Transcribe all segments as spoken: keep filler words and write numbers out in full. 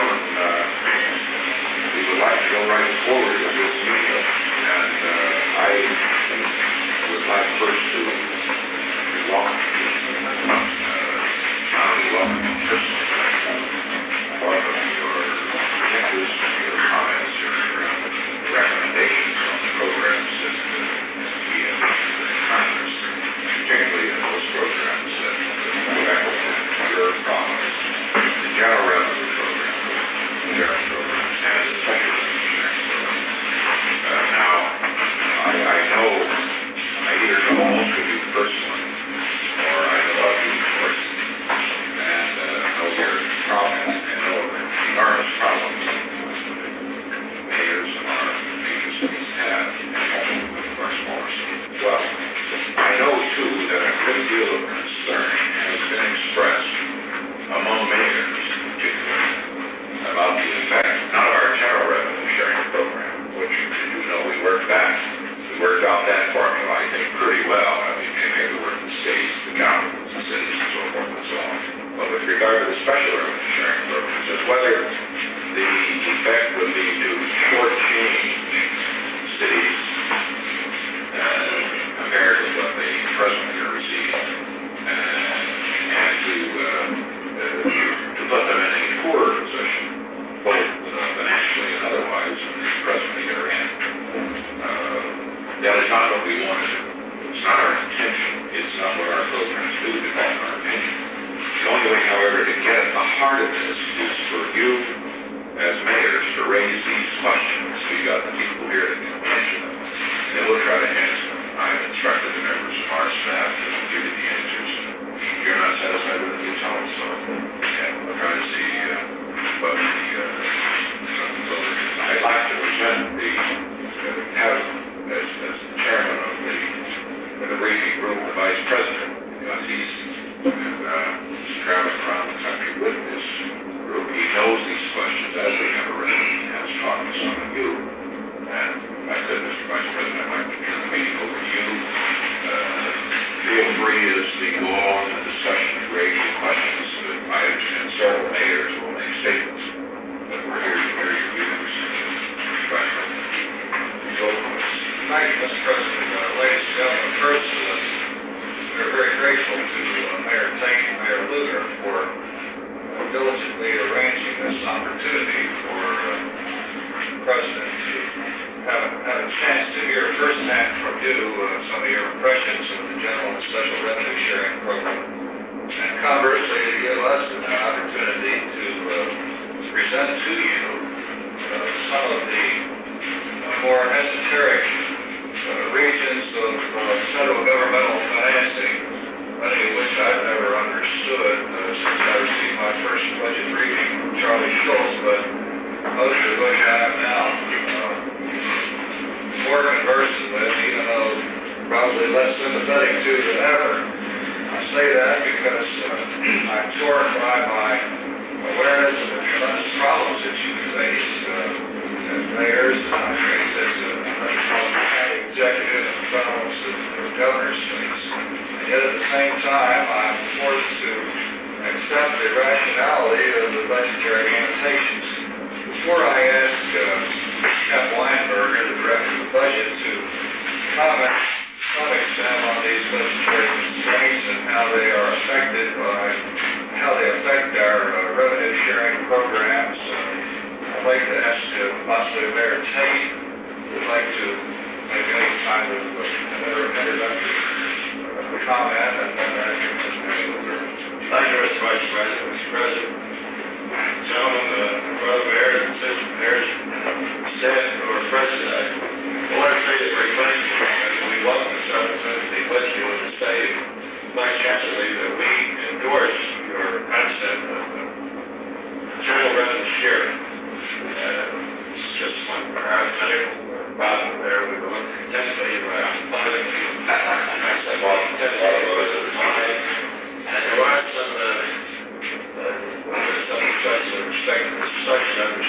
gentlemen, uh, we would like to go right forward with this meeting, and uh, I would like first to welcome uh, not only welcome you personally, but welcome your objectives, your comments, your uh, recommendations on the programs that uh, we have in Congress, particularly in those programs that affect your problems, the general revenue program, the general programs, and the special insurance program. Uh, now, I, I know, I either know most of you personally, or I know of you, of course, and uh, know your problems, and know the enormous problems that mayors of our major cities have, and of course, more so as well. I know, too, that a good deal of concern has been expressed among mayors in particular about the effect, not of our general revenue sharing program, which, as you know, we worked back, we worked out that formula, I think, pretty well. I mean, maybe we worked the states, the counties, the cities, and so forth and so on. But with regard to the special revenue sharing program, just whether the effect would be to shortchange cities uh, compared to what they presently are receiving, uh, and to, uh, uh, to put them in a poorer position, both uh, financially and otherwise, than they presently are in. Uh, that is not what we want to do. It's not our intention. It's not what our programs do, depending on our opinion. The only way, however, to get at the heart of this is for you, as mayors, to raise these questions. We've got the people here that can answer them, and we'll try to answer them. I've instructed the members of our staff to give you the answers. If you're not satisfied with it, you tell us so. And we'll try to see uh, what the uh, I'd like to present the uh, have as, as the chairman of the, of the briefing group, the vice president, because he's uh, traveling around the country with this group. He knows these questions as they have arisen. He has talked to some of you. And I said, Mister Vice President, I'd like to turn the meeting over to you. Uh, feel free as we go on in the discussion to raise your questions. I understand several mayors will make statements, but we're here to hear your views. So, thank you, Mister President. Uh, ladies and gentlemen, first, uh, we're very grateful to uh, Mayor Tate and Mayor Lugar for uh, diligently arranging this opportunity for uh, the President to have, have a chance to hear firsthand from you uh, some of your impressions of the general and special revenue sharing program. And conversely, to give us an opportunity to uh, present to you uh, some of the uh, more esoteric uh, regions of uh, federal governmental financing, many of which I've never understood uh, since I received my first budget briefing from Charlie Schultz, but most of which I have now uh, more conversant with, even though probably less sympathetic to than ever. I say that because uh, I'm torn by my awareness of the tremendous problems that you face uh, as mayors, and I face as a county executive and fellows of the governor's face. And yet at the same time, I'm forced to accept the rationality of the budgetary limitations. Before I ask uh, Jeff Weinberger, the director of the budget, to comment to some extent on these budgetary constraints and how they are affected by, how they affect our uh, revenue sharing programs, uh, I'd like to ask uh, possibly Mayor Tate would like to make any kind of uh, introductory uh, comment, and then I can just thank you, Mister Vice President. Mister President, gentlemen, uh, brother mayors and sister mayors, staff, or President, I want to say that very thankful as we welcome this opportunity with you and to say, Vice Chancellor, that we endorse your concept of uh, general revenue sharing. Uh, it's just one parenthetical problem there. We were looking intensely around funding. I said, well, intensely was at the time. And there are some, uh, uh, some such respect for such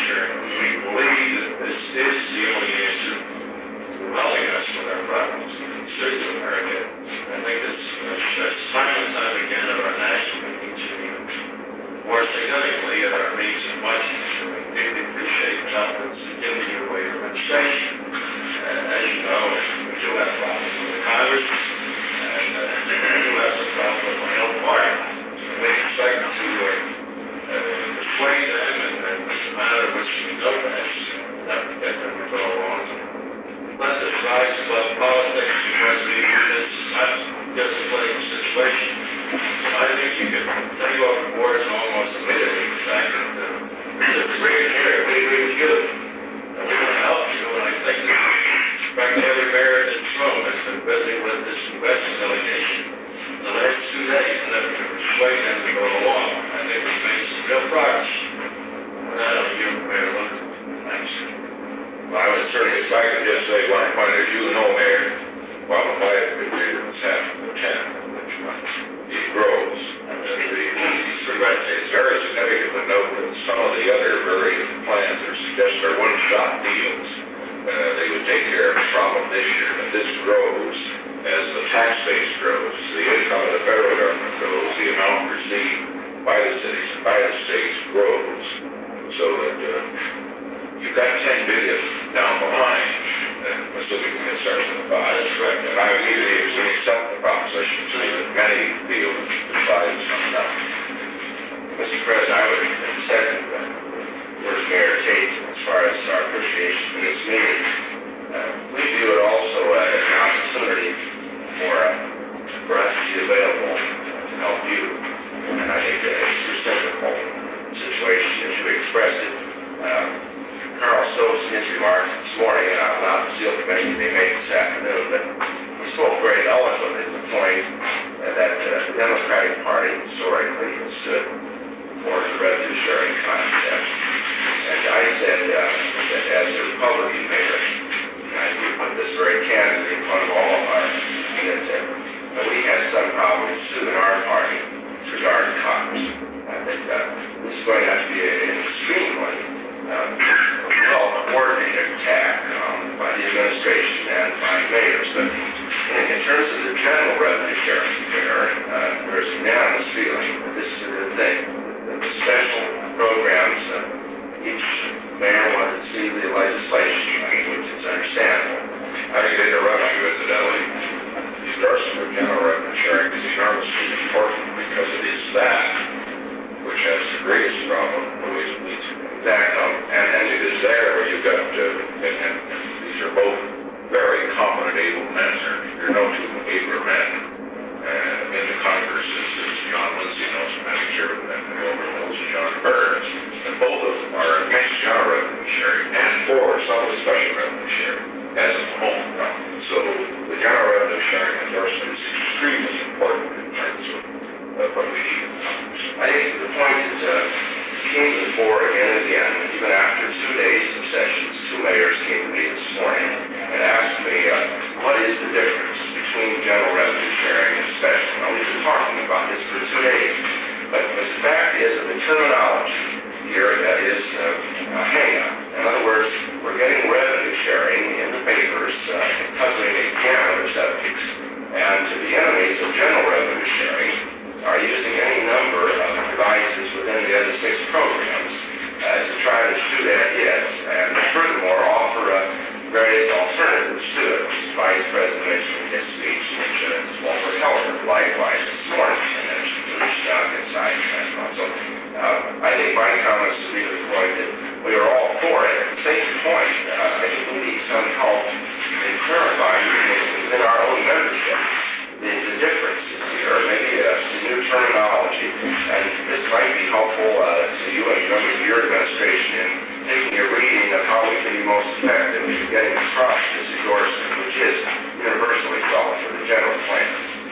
something that's giving you away from administration. Uh, as you know, we do have problems with the Congress, and uh, we do have some problems with my own party. So we expect to uh, uh, persuade them, and uh, it's a matter of which we go fast, not to get them to go along. Let this rise above politics, because we do this not just a political situation. So I think you can take off the board and almost immediately the fact that uh, this is great here, we agree with you. And we want to help you, and I think that practically every mayor in this room has been busy with this investment delegation the last two days, and that we can persuade them to go along. I think we've made some real progress. And I don't you, Mayor Lewis. Thanks. Well, I would certainly, if I could just say one point, as you know, Mayor, while the five degree was half of the ten, which one, it grows. And the, it's very significant to note that some of the other various plans are suggested are one-shot deals. Uh, they would take care of the problem this year, but this grows as the tax base grows, the income of the federal government grows, the amount received by the cities and by the states grows, so that uh, you've got ten billion down the line, uh, assuming we can start with the five. That's correct. And I immediately accept the proposition so that many feel that the five is not enough. Mister President, I would second uh, where's Mayor Tate as far as our appreciation for this meeting. Uh, we view it also as an opportunity for, uh, for us to be available to help you. And I think that it's a reciprocal situation as you expressed it. Um, Colonel Stokes in his remarks this morning, and I'm not the SEAL committee they made this afternoon, but he spoke very eloquently to the point uh, that uh, the Democratic Party historically has stood for the revenue sharing concept. And I said uh, that as a Republican mayor, and I do put this very candidly in front of all of us, that uh, we had some problems too in our party regarding Congress. I think uh, this is going to have to be an extremely uh, well-coordinated attack um, by the administration and by mayors. But in, in terms of the general revenue sharing there, uh, there's unanimous feeling that this is a good thing. That the special programs, uh, each mayor wanted to see the legislation, which is understandable. I think they interrupt you incidentally. The endorsement of general revenue sharing is enormously important because it is that which has the greatest problem with these. Exactly. And, and it is there where you've got, uh, and, and these are both very competent, able men. They're, you're no two able men. Uh, in the Congress is, is John Lindsay, Nelson Manager, and Wilbur Mills and John Burns. And both of them are against general revenue sharing and for some of the special revenue sharing as a whole. So the general revenue sharing endorsement is extremely important in terms of uh, what we need in Congress. I think the point is uh, came to the fore again and again, even after two days of sessions. Two mayors came to me this morning and asked me, uh, what is the difference between general revenue sharing and special? Now, we've been talking about this for two days, but, but the fact is that the terminology here that is uh, a hang-up. In other words, we're getting revenue sharing in the papers uh, covering a gamut of subjects, and the enemies of general revenue sharing are using any number of devices within the other six programs uh, to try to shoot at yes, and furthermore offer uh, various alternatives to it, which the Vice President mentioned in his speech, which uh, Walter Heller likewise this morning, and then Bruce John inside and so uh, I think my comments to be to the point that we are all for it. At the same point, uh, I think we need some help in clarifying within our own membership the, the differences here, maybe uh, some new terminology, and this might be helpful uh, to you and members of your administration in taking a reading of how we can be most effective in getting across this endorsement, which is universally felt for the general plan.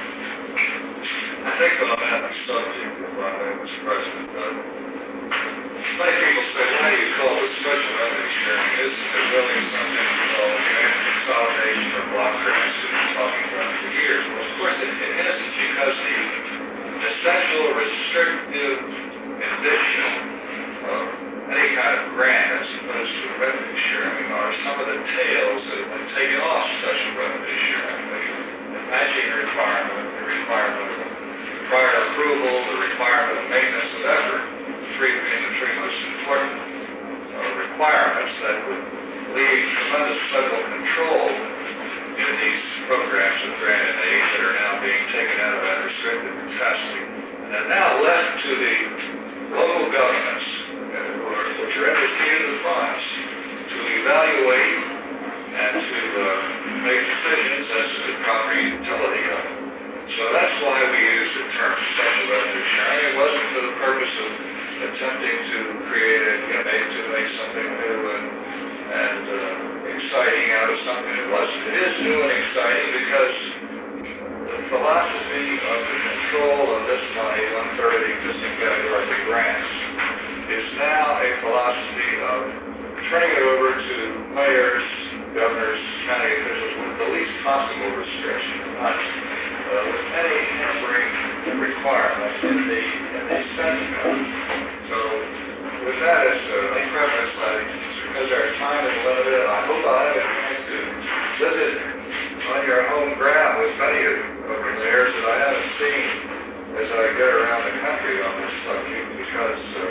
I think on that subject, uh, Mister President, uh, many people say, why do you call this special revenue sharing? Isn't it really something called consolidation or block grants that we've been talking about for years? Well, of course it, it isn't, because the essential restrictive condition of any kind of grant as opposed to revenue sharing are some of the tails that have been taken off special revenue sharing. The matching requirement, the requirement of prior approval, the requirement of maintenance of effort, three being the three most important uh, requirements. that would leave tremendous federal control in these programs of grant and aid that are now being taken out of unrestricted testing, and are now left to the local governments, which are in receipt of the funds, to evaluate and to uh, make decisions as to the proper utility of it. So that's why we use the term special revenue sharing. It wasn't for the purpose of attempting to create a, you know, make, to make something new and, and uh, exciting out of something it wasn't. It is new and exciting because the philosophy of the control of this money, one-third of the existing category of grants, is now a philosophy of turning it over to mayors, governors, county officials with the least possible restriction, not uh, with any hampering requirement in the in the spending of it. So, with that as a preface, I, because our time is limited, I hope I'll have a chance to visit on your home ground with many of the mayors that I haven't seen as I go around the country on this subject, because uh,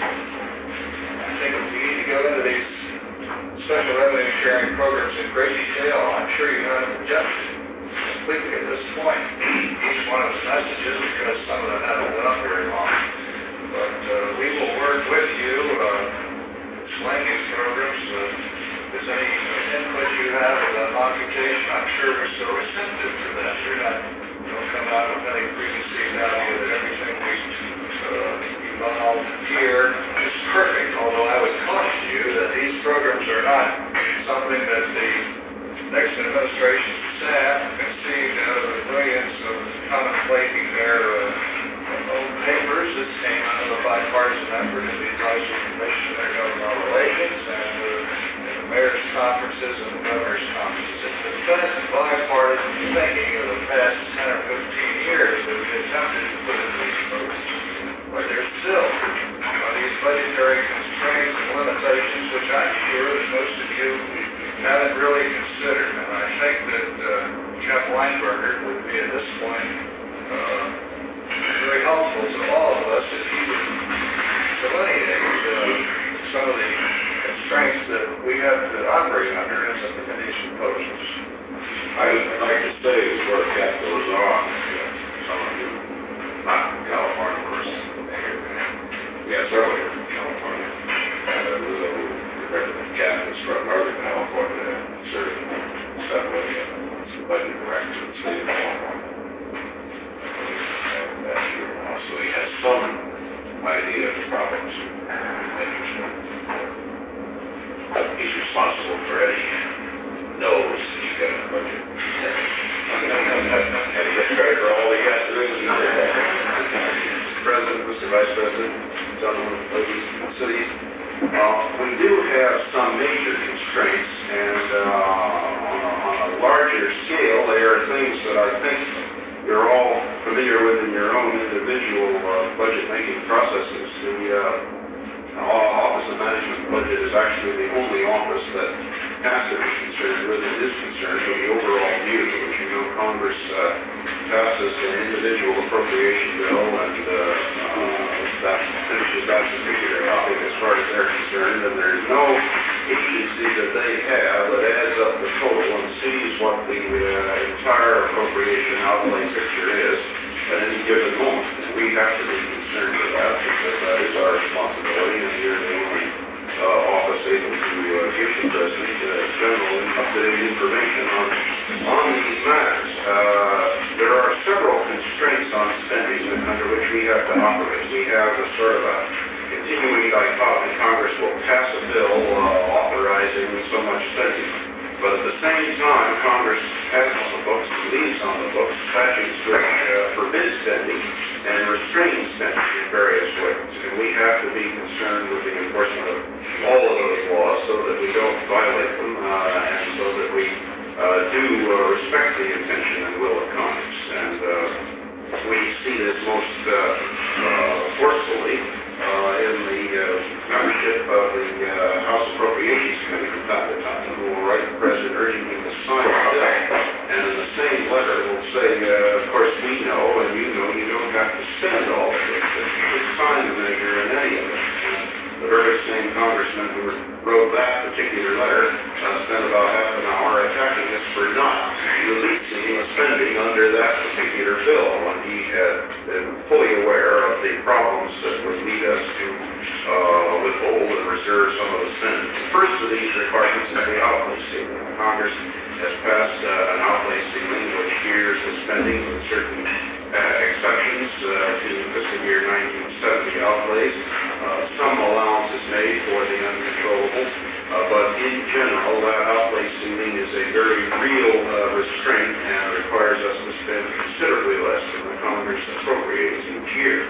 I think we need to go into these special revenue sharing programs in great detail. I'm sure you haven't adjusted completely at this point each one of the messages, because some of them haven't been up very long. But uh, we will work with you, uh, explain these programs. Uh, if there's any input you have about modification, I'm sure we're so receptive to that. You're not, don't come out with any preconceived idea that everything we uh, evolved here is perfect, although I would caution you that these programs are not something that the next administration staff conceived out of the brilliance of contemplating their uh, own papers. This came out of a bipartisan effort in the Advisory Commission on Governmental Relations and uh, in the mayor's conferences and the governor's conferences. It's the best bipartisan thinking of the past ten or fifteen years that we attempted to put into these programs. But there's still uh, these budgetary constraints and limitations, which I'm sure that most of you haven't really considered. And I think that uh, Jeff Weinberger would be at this point uh, very helpful to all of us if he would delineate uh, some of the constraints that we have to operate under in the committee's proposals. I would like to say before the cat goes off, some of you, not from California, of course, we have several here from California, and uh, Representative Catholics from Northern California, served separately as the budget director of the state of California. And uh, so he has some idea of the problems and interested. He's responsible for any no's that you get in the budget. And he gets credit for all he has to do. Mister President, Mister Vice President, gentlemen, ladies, and cities, uh, we do have some major constraints, and uh, on, a, on a larger scale, they are things that I think you're all familiar with in your own individual uh, budget-making processes. The uh, Office of Management and Budget is actually the only office that Pastor is concerned with and is concerned with the overall view. As you know, Congress uh, passes an individual appropriation bill, and uh, uh, that finishes that particular topic as far as they're concerned, and there's no agency that they have that adds up the total and sees what the uh, entire appropriation outlay picture is at any given moment. And we have to be concerned with that because that is our responsibility, and you're the only uh, office able to uh, give the President uh, general and up-to-date information on, on these matters. Uh, there are several constraints on spending under which we have to operate. We have a sort of a continuing dichotomy. Congress will pass a bill uh, authorizing so much spending, but at the same time, Congress has on the books, leaves on the books, statutes which uh, forbid spending and restrain spending in various ways. And we have to be concerned with the enforcement of all of those laws so that we don't violate them uh, and so that we uh, do uh, respect the intention and will of Congress. And uh, we see this most uh, uh, forcefully uh, in the uh, membership of the uh, House Appropriations Committee from time to time, who will write the President urging him to sign the bill. And in the same letter will say, uh, of course, we know, and you know, you don't have to spend all of it, but you should sign the measure in any of it. And the very same congressman who wrote that particular letter uh, spent about half an hour attacking us for not releasing the spending under that particular bill, when he had been fully aware of the problems that would lead us to uh, withhold and reserve some of the spending. The first of these requirements is the outlay ceiling. Congress has passed uh, an outlay ceiling which gears the spending with certain uh, exceptions uh, to fiscal year nineteen seventy outlays. Uh, some allowance is made for the uncontrollable, uh, but in general, that outlay ceiling is a very real uh, restraint and requires us to spend considerably less than the Congress appropriates each year.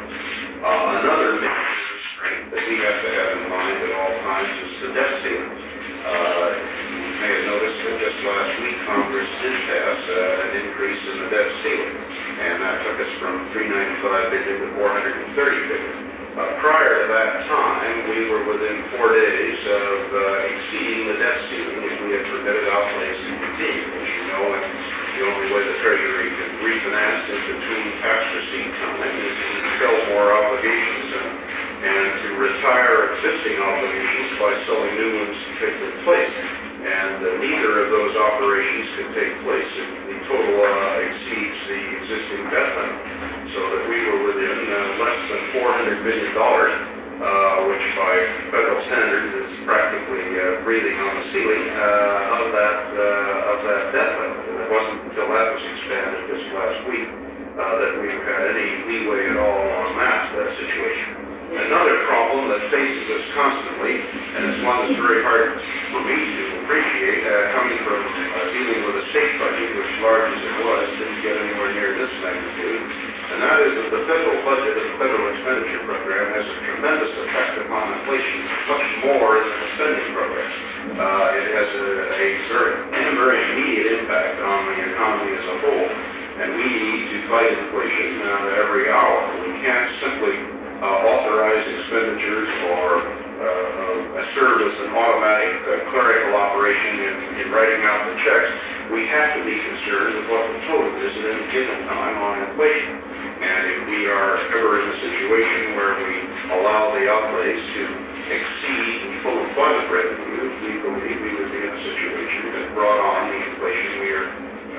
Uh, another major restraint that we have to have in mind at all times is the debt ceiling. Uh, you may have noticed that just last week Congress did pass uh, an increase in the debt ceiling, and that took us from three hundred ninety-five billion dollars to four hundred thirty billion dollars. Uh, prior to that time, we were within four days of uh, exceeding the debt ceiling if we had permitted outlays to continue. As you know, and the only way the Treasury can refinance in between tax receipt time is to fill more obligations and, and to retire existing obligations by selling new ones to take their place. And uh, neither of those operations can take place if the total uh, exceeds the existing debt limit. So that we were within uh, less than four hundred billion dollars, uh, which by federal standards is practically uh, breathing on the ceiling uh, of that uh, of that debt limit. And it wasn't until that was expanded this last week uh, that we've had any leeway at all on that uh, situation. Another problem that faces us constantly, and it's one that's very hard for me to appreciate, uh, coming from uh, dealing with a state budget, which large as it was, didn't get anywhere near this magnitude, and that is that the federal budget and the federal expenditure program has a tremendous effect upon inflation, much more than the spending program. Uh, it has a, a very, a very immediate impact on the economy as a whole, and we need to fight inflation uh, every hour. We can't simply Uh, authorize expenditures or uh, uh, serve as an automatic uh, clerical operation in, in writing out the checks. We have to be concerned with what the total is at any given time on inflation. And if we are ever in a situation where we allow the outlays to exceed the full employment revenue, we believe we would be in a situation that brought on the inflation we are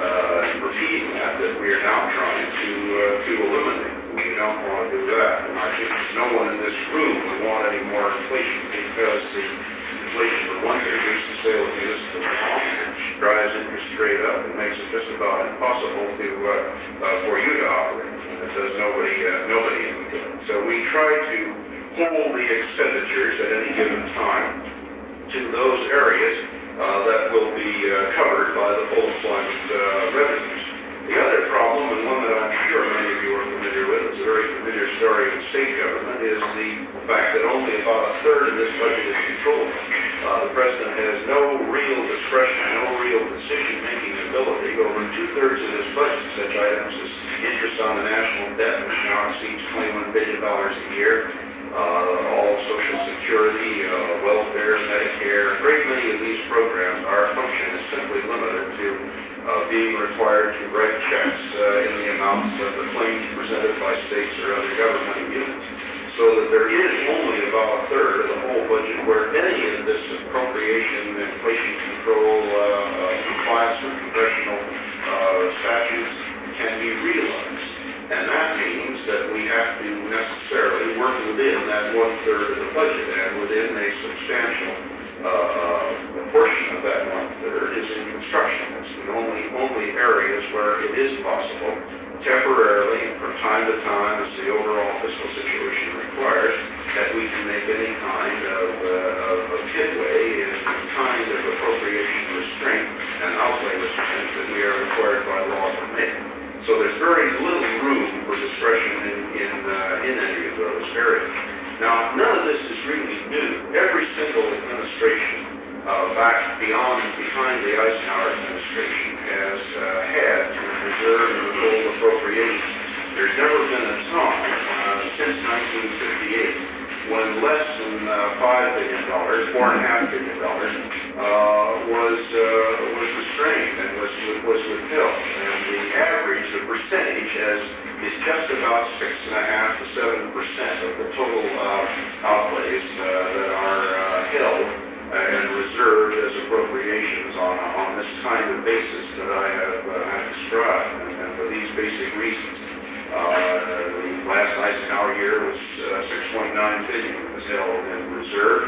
uh, repeating that, that we are now trying to, uh, to eliminate. We don't want to do that. And I think no one in this room would want any more inflation, because the inflation, for one thing, reduces the sale of municipal bonds, which drives interest rate up and makes it just about impossible to uh, uh, for you to operate. And it does nobody, uh, nobody any good. So we try to hold the expenditures at any given time to those areas uh, that will be uh, covered by the full employment uh, revenues. The other problem, and one that I'm sure many of you are familiar with, it's a very familiar story in state government, is the fact that only about a third of this budget is controllable. Uh, the president has no real discretion, no real decision-making ability over two-thirds of this budget. Such items as interest on the national debt, which now exceeds twenty-one billion dollars a year, uh, all Social Security, uh, welfare, Medicare. A great many of these programs, our function is simply limited to Uh, being required to write checks uh, in the amounts of the claims presented by states or other governmental units. So that there is only about a third of the whole budget where any of this appropriation, inflation control, uh, uh, compliance with congressional uh, statutes can be realized. And that means that we have to necessarily work within that one-third of the budget, and within a substantial uh, portion of that one-third is in construction. It's the only, only areas where it is possible, temporarily and from time to time, as the overall fiscal situation requires, that we can make any kind of, uh, of, of headway in the kind of appropriation restraint and outlay restraint that we are required by law to make. So there's very little room for discretion in, in, uh, in any of those areas. Now, none of this is really new. Every single administration Uh, back beyond and behind the Eisenhower administration has uh, had to reserve and withhold appropriations. There's never been a time uh, since nineteen fifty-eight when less than uh, five billion dollars, four and a half billion dollars, uh, was uh, was restrained and was was withheld. And the average, the percentage, has is just about six and a half to seven percent of the total uh, outlays uh, that are uh, held uh, and reserved as appropriations on, on this kind of basis that I have, uh, have described, and, and for these basic reasons. Uh, the last Eisenhower year was uh, six point nine billion was held in reserve,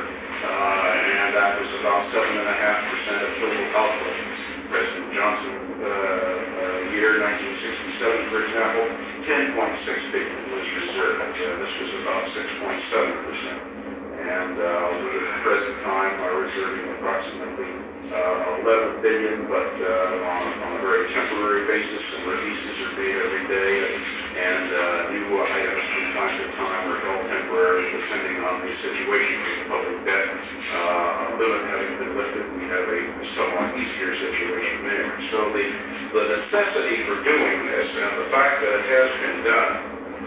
uh, and that was about seven and a half percent of total output. President Johnson uh, uh, year nineteen sixty-seven, for example, ten point six billion was reserved. Uh, this was about six point seven percent. And uh, we at the present time are reserving approximately uh, eleven billion, but uh, on, on a very temporary basis, and releases are made every day, and uh, new items from time to time are held temporarily, depending on the situation of the public debt. Uh, limit having been lifted, we have a somewhat easier situation there. So the, the necessity for doing this, and the fact that it has been done,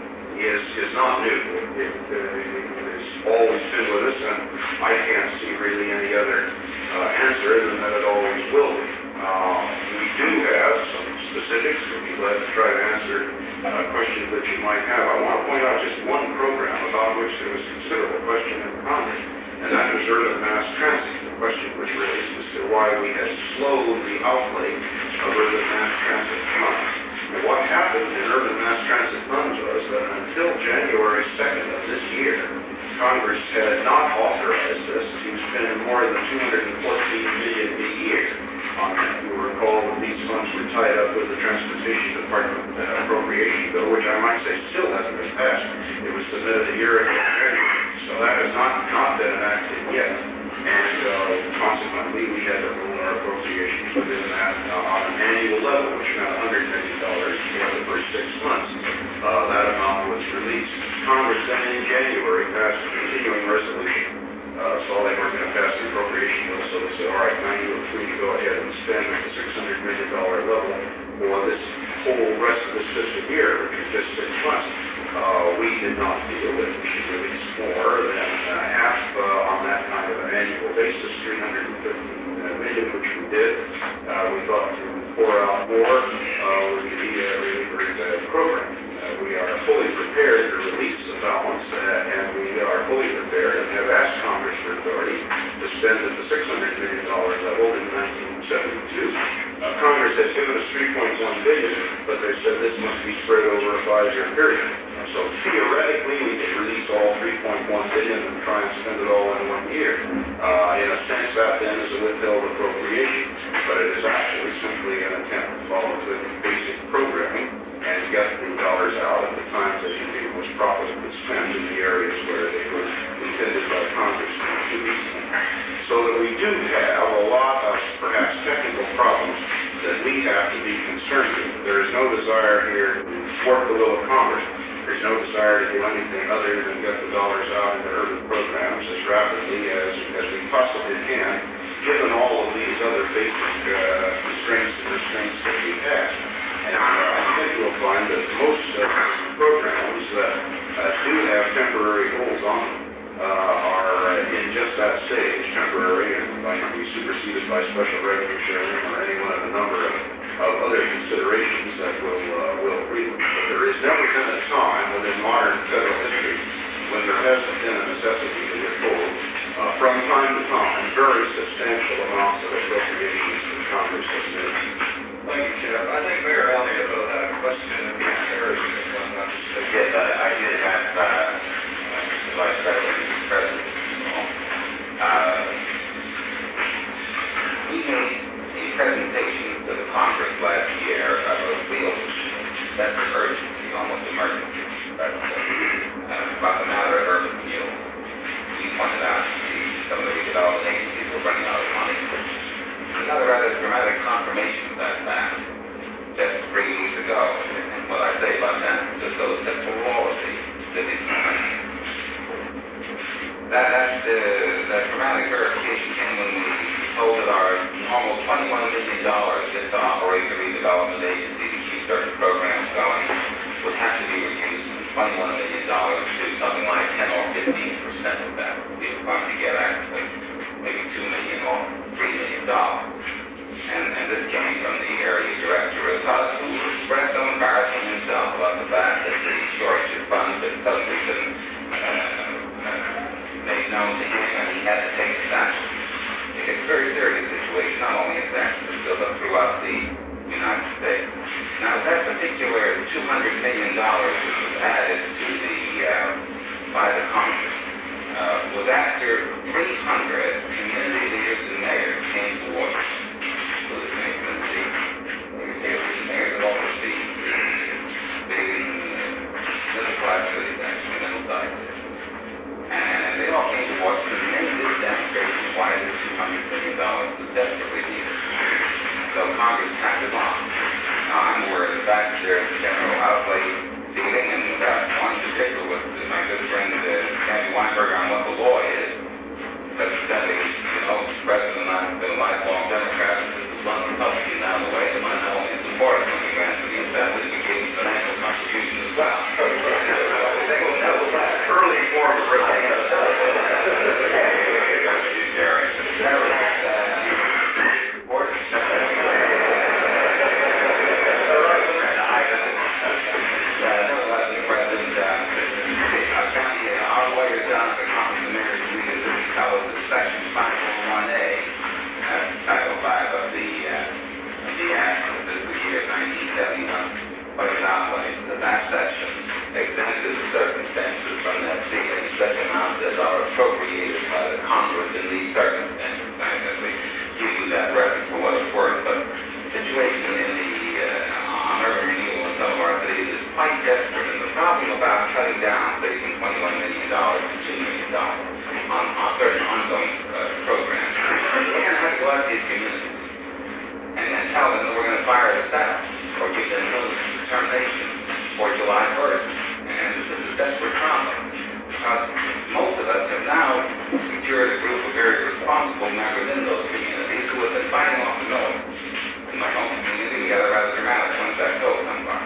is is not new. It, uh, it has always been with us, and I can't see really any other uh, answer than that it always will be. Uh, we do have some specifics. We'd be glad to try to answer uh, questions that you might have. I want to point out just one program about which there was considerable question in Congress, and that was urban mass transit. The question was raised as to why we had slowed the outlay of urban mass transit funds. And what happened in urban mass transit funds was that until January second of this year, Congress had not authorized us to spend more than two hundred fourteen million dollars a year on that. You will recall that these funds were tied up with the Transportation Department uh, appropriation bill, which I might say still hasn't been passed. It was submitted a year ago in January, so that has not, not been enacted yet. And uh, consequently, we had to roll our appropriations within that uh, on an annual level, which meant one hundred million dollars for the first six months. Uh, that amount was released. Congress then in January passed a continuing resolution. Uh, so they were going to pass the appropriation bill, so they said, all right, now you are free to go ahead and spend at the six hundred million dollars level for this whole rest of this fiscal year, which is just six months. Uh, we did not feel that we should release more than uh, half uh, on that kind of an annual basis, three hundred fifty million, which we did. Uh, we thought to pour out more uh, would be a really very bad program. Uh, we are fully prepared to release the balance, uh, and we are fully prepared and have asked Congress for authority to spend at the six hundred million dollars level in nineteen seventy-two. Uh, Congress has given us three point one billion dollars, but they said this must be spread over a five-year period. So theoretically, we could release all three point one billion dollars and try and spend it all in one year. Uh, in a sense, that then is a withheld appropriation, but it is actually simply an attempt to follow the basic programming and get the dollars out at the times that you think it was profitably spent in the areas where they were intended by Congress to be spent. So that we do have a lot of perhaps technical problems that we have to be concerned with. There is no desire here to thwart the will of Congress. There's no desire to do anything other than get the dollars out into urban programs as rapidly as, as we possibly can, given all of these other basic uh, constraints and restraints that we have. And uh, I think you'll find that most uh, programs that uh, do have temporary holds on them uh, are uh, in just that stage, temporary, and might not be superseded by special revenue sharing or any one of a number of, of other considerations that will uh, will agree. But there has never been a time within modern federal history when there hasn't been a necessity to withhold uh, from time to time very substantial amounts of appropriations that Congress has made. Thank you, Jeff. I think Mayor Elliott had a question in the area. Yes, I, I did have, uh, Mister Vice President, Mister President, uh, we made a presentation to the Congress last year of a real sense of urgency, almost emergency, but, uh, about the matter of urban renewal. We pointed out to some of the development agencies were running out of money. Another rather dramatic confirmation of that fact just three weeks ago. And what I say about San Francisco's simple policy that is that that, uh, that dramatic verification came when we told that our almost twenty-one million dollars just to operate the redevelopment agency to keep certain programs going would have to be reduced from twenty-one million dollars to something like ten or fifteen percent of that. We were going to get actually maybe two million or three million dollars. And, and this came from the area director of us, who expressed some embarrassment himself about the fact that the shortage of funds had suddenly been uh, uh, made known to him, and he had to take steps. about the United States. Now, that particular two hundred million dollars which was added to the, uh, by the Congress, uh, was after three hundred community leaders and mayors came forward to the community. There were mayors that oversee the big and middle class cities, actually middle sized cities. And they all came to Washington and made this demonstration why this two hundred million dollars was desperately needed. So Congress tacked it on. Now I'm aware of the fact that there's a general outlay ceiling, and without one particular with my good friend uh, Sandy Weinberger on what the law is, but sadly, you know, President and I have been lifelong Democrats, and this is one Republican down the way, and I not only support when we ran for the assembly, we gave him financial contribution as well. They will know that early form of religion. Appropriated by the Congress in these circumstances. I simply give you that reference for what it's worth, but the situation in the uh, on urban renewal in some of our cities is quite desperate, and the problem about cutting down, say, from twenty-one million dollars to two million dollars on, on certain ongoing uh, programs, we're going to have to go out to these communities and then tell them that we're going to fire the staff or give them notice of termination for July first. And this is a desperate problem. Because most of us have now secured a group of very responsible members in those communities who have been fighting off the noise. In my own community, we had a rather dramatic one back home.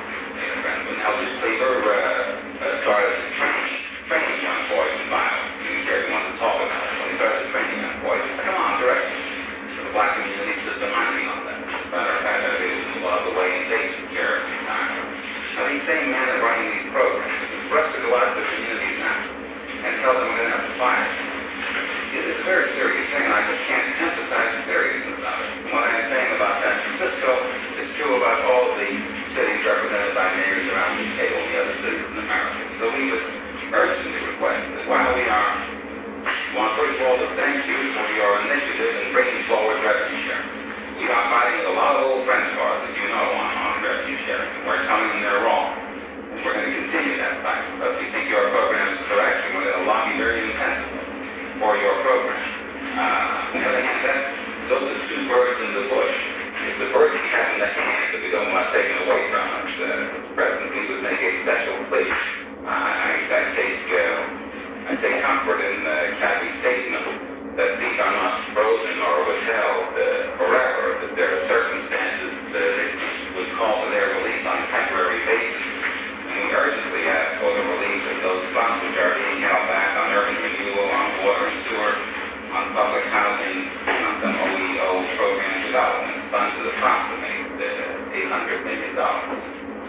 When Eldridge Cleaver uh, uh, started training, training young boys in violence, he didn't get everyone to talk about it. When he started training young boys, he said, come on, directly. So the black community stood behind me on that. As a matter of fact, I was able to move out of the way and take some care of the time. Now, these same men are running these programs. It's for us to go out to the communities now and tell them we're going to have to fire. It's a very serious thing, and I just can't emphasize the seriousness of it. What I'm saying about San Francisco is true about all the cities represented by mayors around this table and the other cities in America. So we would urgently request that while we are, we want first of all to thank you for your initiative in bringing forward revenue sharing. We are fighting with a lot of old friends of ours, as you know, on, on revenue sharing. We're telling them they're wrong. We're going to continue that fight because we think your program is correct, and we're going to lobby very intensively for your program. Uh, on the other hand, that, those are two birds in the bush. It's the birds we have in the hand that we don't want taken away from us. Uh, President, we would make a special plea. Uh, I, I take uh, I take comfort in uh, Kathy's statement that these are not frozen or withheld uh, forever, that there are circumstances that would call for their release on a temporary basis. We urgently ask for the release of those funds which are being held back on urban renewal, on water and sewer, on public housing, on some O E O program development funds that approximate uh, eight hundred million dollars.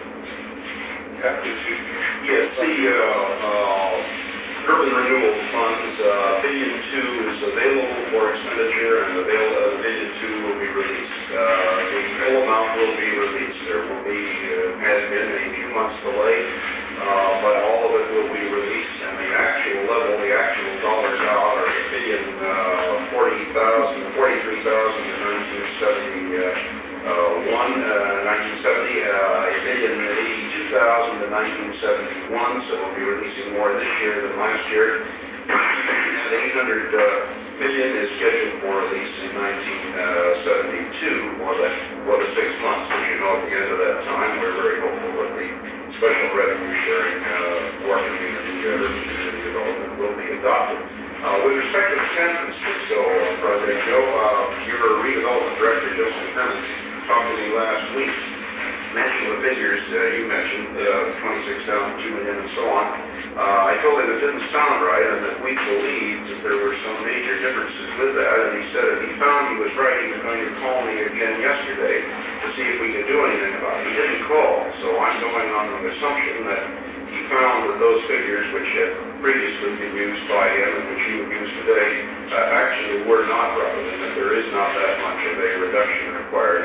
Yes, the uh, uh, urban renewal funds, uh, billion two is available for expenditure, and avail uh, billion two will be released. Uh, the full amount will be released. There will be uh, has been a few months delay, uh, but all of it will be released, and the actual level, the actual dollars out are a billion uh, forty thousand, forty-three thousand in nineteen seventy. Uh, Uh, one, uh, nineteen seventy, uh, a billion eighty-two thousand in nineteen seventy-one, so we'll be releasing more this year than last year. And eight hundred uh, million is scheduled for release in nineteen seventy-two, for the, for the six months. As you know, at the end of that time, we're very hopeful that the special revenue sharing uh, for community, uh, community development will be adopted. Uh, with respect to the San Francisco project, Joe, uh, your redevelopment director, Joseph Clemens, talked to me last week, mentioned the figures uh, you mentioned, uh, twenty-six thousand, two million, and so on. Uh, I told him it didn't sound right, and that we believed that there were some major differences with that, and he said if he found he was right, he was going to call me again yesterday to see if we could do anything about it. He didn't call, so I'm going on the assumption that he found that those figures, which had previously been used by him and which you have used today, uh, actually were not right, and that there is not that much of a reduction required in the specific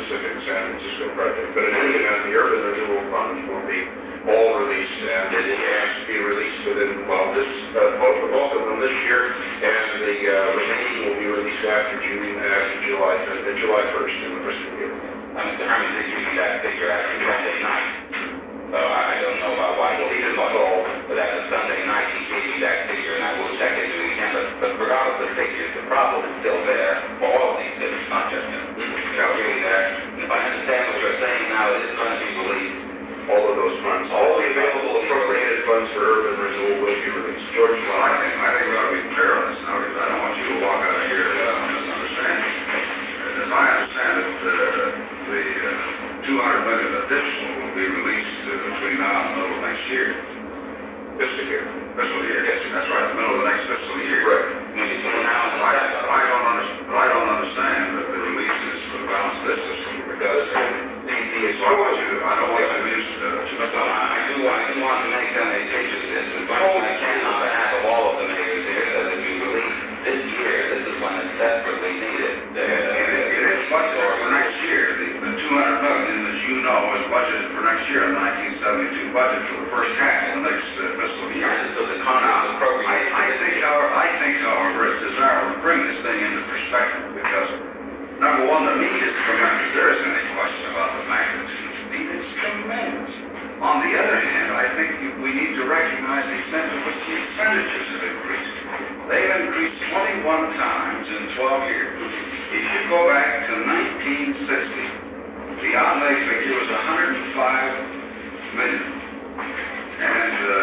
specific San Francisco project. But in any event, the urban renewal funds will be all released and it has to be released within, well, this, uh, both, both of them this year, and the uh, remaining will be released after June, after July, uh, July first in the fiscal year. Uh, Mister Herman did give me that figure after Sunday night. So I don't know about why he didn't call, but after Sunday night he gave me that figure, and I will check into it again. But, but regardless of the figures, the problem is still there for all of these cities, not just him. Mm-hmm. I'll give you that. And if I understand what you're saying now, it is going to be released. All of those funds, all the available appropriated funds for urban renewal will be released. George, Well, I think, I think we ought to be clear on this now, because I don't want you to walk out of here without misunderstanding. As I understand it, uh, the uh, two hundred million additional will be released uh, between now and the middle of next year. fiscal year. Fiscal year, yes, that's right, the middle of the next fiscal year. Correct. Maybe between now and I, I don't understand, I don't understand that the release is for the balance of this fiscal year, because The, the, so I want you to, I don't want you to use, uh, to But uh, I do, I do want to make them a picture of this, as much as I can on behalf of all of the mayors here, that if you release this year, this is when it's desperately needed. Uh, It is- it is budgeted for next year. The, the two hundred million, as you know, is budgeted for next year, the nineteen seventy-two budget for the first half of the next uh, fiscal year. So the Congress I, appropriated. I think, however, I think, however, it's desirable to bring this thing into perspective, because number one, the need is tremendous. There isn't any question about the magnitude of the need. It's tremendous. On the other hand, I think you- we need to recognize the extent to which the expenditures have increased. They've increased twenty-one times in twelve years. If you go back to nineteen sixty, the outlay figure was one hundred five million. And, uh,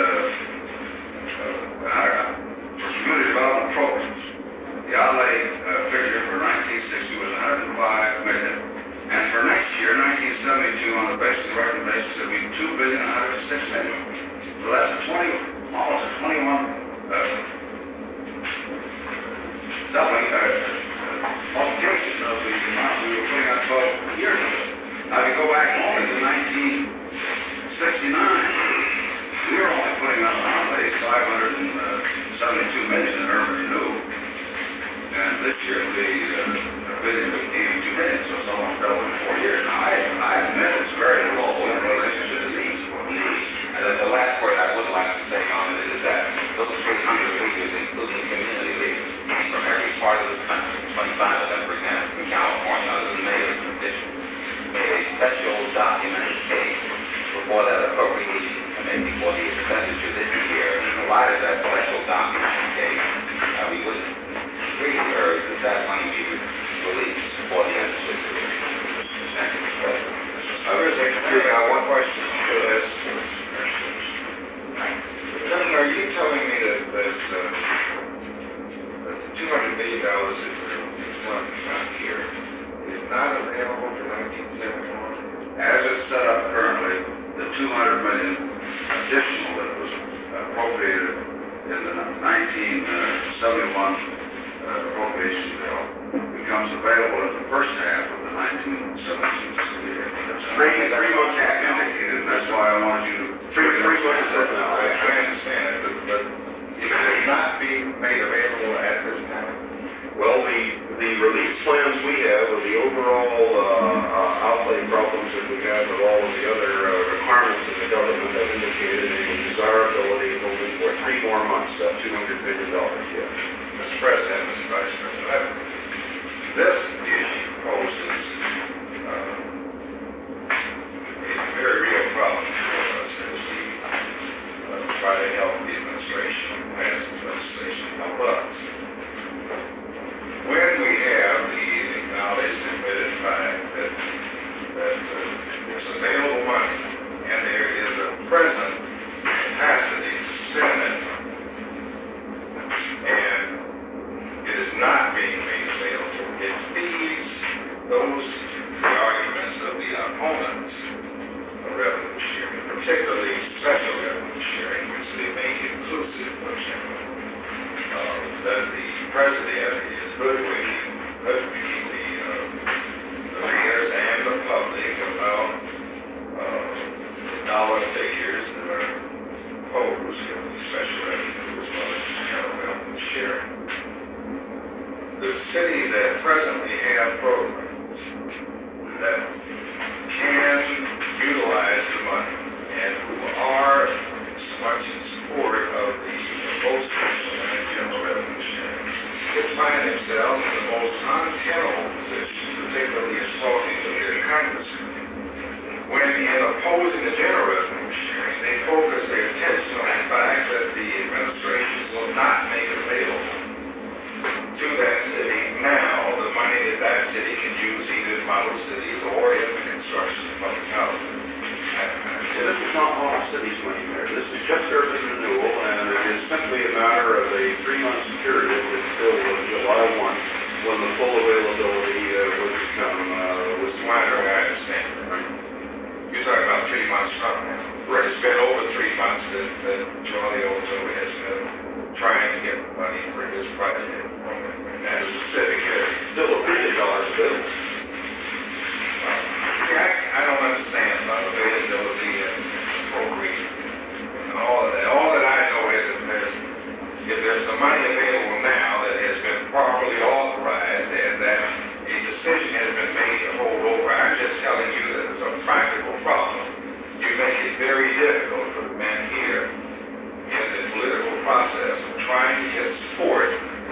uh, for community development programs, the outlay uh, figure for nineteen sixty was one hundred five million. And for next year, nineteen seventy-two, on the basis of recommendations, it'll be two billion one hundred six million. So that's a twenty, almost a twenty-one, uh, doubling, uh, multiplication of the amount we were putting out twelve years ago. Now, if you go back only to nineteen sixty-nine, we were only putting out an outlay of five hundred seventy-two million in urban renewal. And this year it'll be uh, a billion eighty-two million, so it's almost double in four years. Now, I, I admit it's very low in relation to the needs. Uh, the last word I would like to say on it is that those three hundred leaders, including community leaders, from every part of this country, twenty-five of them presented from California, other than mayors and officials, made a special documented case before that appropriation committee for the expenditure this year. And in the light of that special documented case, uh, we would really urge that that money be released before the end of this year. Thank you, Mister President. I really think, I got one question to this. Gentlemen, are you telling me that, that, uh, that the two hundred million dollars that we're talking about here is not available for nineteen seventy-one? As it's set up currently, the two hundred million additional that was appropriated in the nineteen seventy-one uh, appropriation bill becomes available in the first half of the nineteen seventy-two fiscal year. Three, three months That's indicated, and that's why I wanted you to. Three, three months is now. I I understand it, but, but it is not being made available at this time. Well, the, the release plans we have of the overall uh, uh, outlay problems that we have with all of the other uh, requirements that the government have indicated a desirability of only for three more months, uh, two hundred billion dollars, yes. Mister President, Mister Vice President, this issue poses uh, a very real problem for us as we uh, try to help the administration, pass the legislation, help us. When we have the acknowledged admitted fact that, that uh, there's available money and there is a present capacity to spend it, and it is not being made available, it feeds those the arguments of the opponents of revenue sharing, particularly special revenue sharing, which they make inclusive of sharing. Uh, that the president is hoodwinking, hoodwinking the, uh, the mayors and the public about uh, the dollar figures that are proposed in the special revenue as well as general revenue sharing. The cities that presently have programs that city can use either model cities or in the construction of public housing. Well, this is not model cities money, Mayor. This is just urban renewal, and it is simply a matter of a three-month period until uh, July first, when the full availability uh, would become, uh, was Minor, I understand. You're talking about three months from now. Right. It's been over three months that, that Charlie Ozo has been trying to get money for his project. And as a city, there's still a billion dollars available. See, I, I don't understand about availability and appropriation and all of that. All that I know is that there's, if there's some money available now that has been properly authorized and that a decision has been made to hold over, I'm just telling you that it's a practical problem. You make it very difficult for the men here in the political process of trying to get support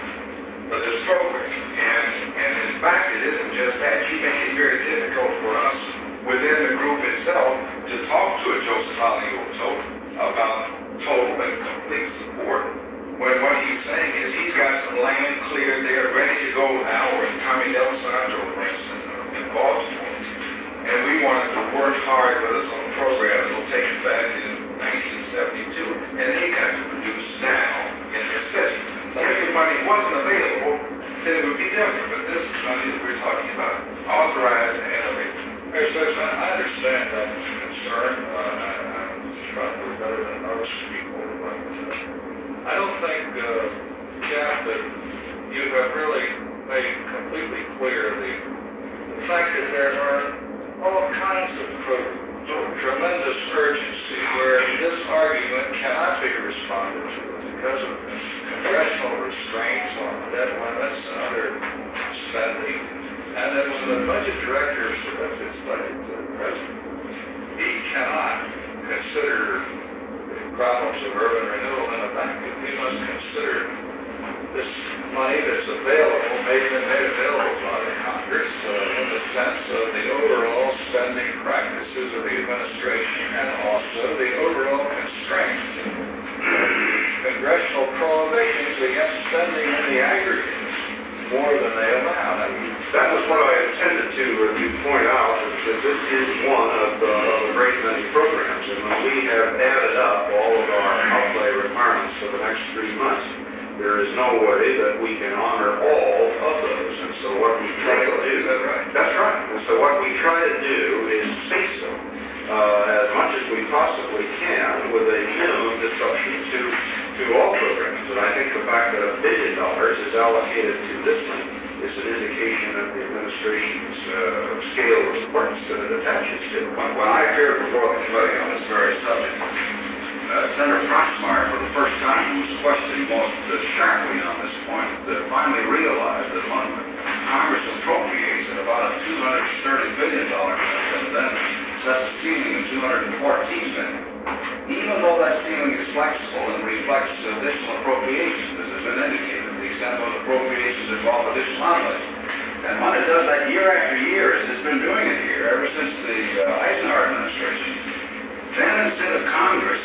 for this program. And, and in fact, it isn't just that. You make it very difficult for us within the group itself to talk to a Joseph Alioto about total and complete support, when what he's saying is he's got some land cleared there, ready to go now, or in Tommy Del Santo, for instance, in Baltimore. And we wanted to work hard with us on a program that will take effect in nineteen seventy-two, and they got to produce now in their city. If the money wasn't available, then it would be different, but this is money that we're talking about, authorized and available. Hey, so I understand that concern. Uh, I, I'm probably better than most people, but uh, I don't think, uh, Jeff, that you have really made completely clear the, the fact that there are all kinds of pro- tremendous urgency where this argument cannot be responded to because of congressional restraints on debt limits and other spending. And then when the budget director submits his budget to the president, he cannot consider the problems of urban renewal in a vacuum. He must consider this money that's available, made and made available by the Congress uh, in the sense of the overall spending practices of the administration and also the overall constraints of congressional prohibitions against spending in the aggregate more than they allow. I mean, that was what I intended to uh, to point out, is that this is one of the, of a great many programs, and when we have added up all of our outlay requirements for the next three months, there is no way that we can honor all of those. And so what we try to do, is that right? That's right. And so what we try to do is space them uh, as much as we possibly can with a minimum disruption to to all programs. And I think the fact that a billion dollars is allocated to this one is an indication of the administration's uh, scale of importance that it attaches to. When I appeared before the committee on this very subject, uh, Senator Proxmire, for the first time, was questioned most uh, sharply on this point, that finally realized that when Congress appropriates at about a two hundred thirty billion dollars and then sets a ceiling of two hundred fourteen billion dollars. Even though that ceiling is flexible and reflects additional appropriations, as has been indicated, the extent of appropriations involve additional outlays. And when it does that year after year, as it's been doing it here ever since the uh, Eisenhower administration, then instead of Congress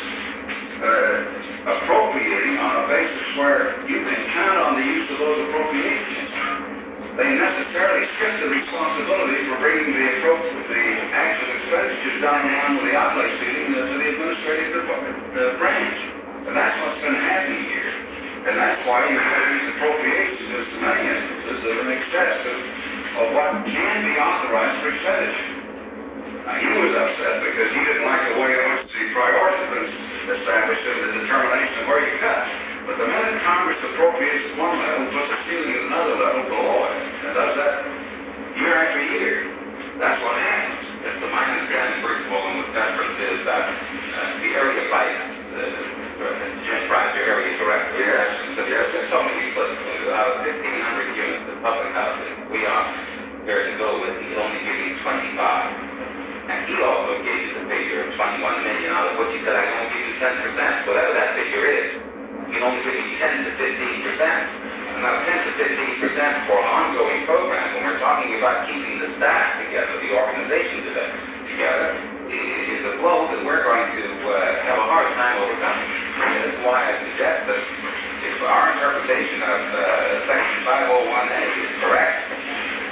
uh, appropriating on a basis where you can count on the use of those appropriations, they necessarily shift the responsibility for bringing the approach the actual expenditures down the line with the outlay ceiling to the administrative uh, branch. And that's what's been happening here. And that's why you have these appropriations in so many instances that are in excess of, of what can be authorized for expenditure. Now, he was upset because he didn't like the way in which the priorities have been established in the determination of where you cut. But the minute Congress appropriates at one level, puts a ceiling at another level below it, and does that year after year, that's what happens. It's the my understanding, first of all, and with deference, is that uh, the area light, uh, Jim Price, your area director, yes, so there's so many places, out of fifteen hundred units of public housing, we are there to go with, he's only giving twenty-five. And he also gave you the figure of twenty-one million, out of which he said, I can only give you ten percent, whatever that figure is. You can only give you ten to fifteen percent. And now ten to fifteen percent for an ongoing program, when we're talking about keeping the staff together, the organization together, is a blow that we're going to uh, have a hard time overcoming. And this is why I suggest that if our interpretation of uh, Section five oh one A is correct, that the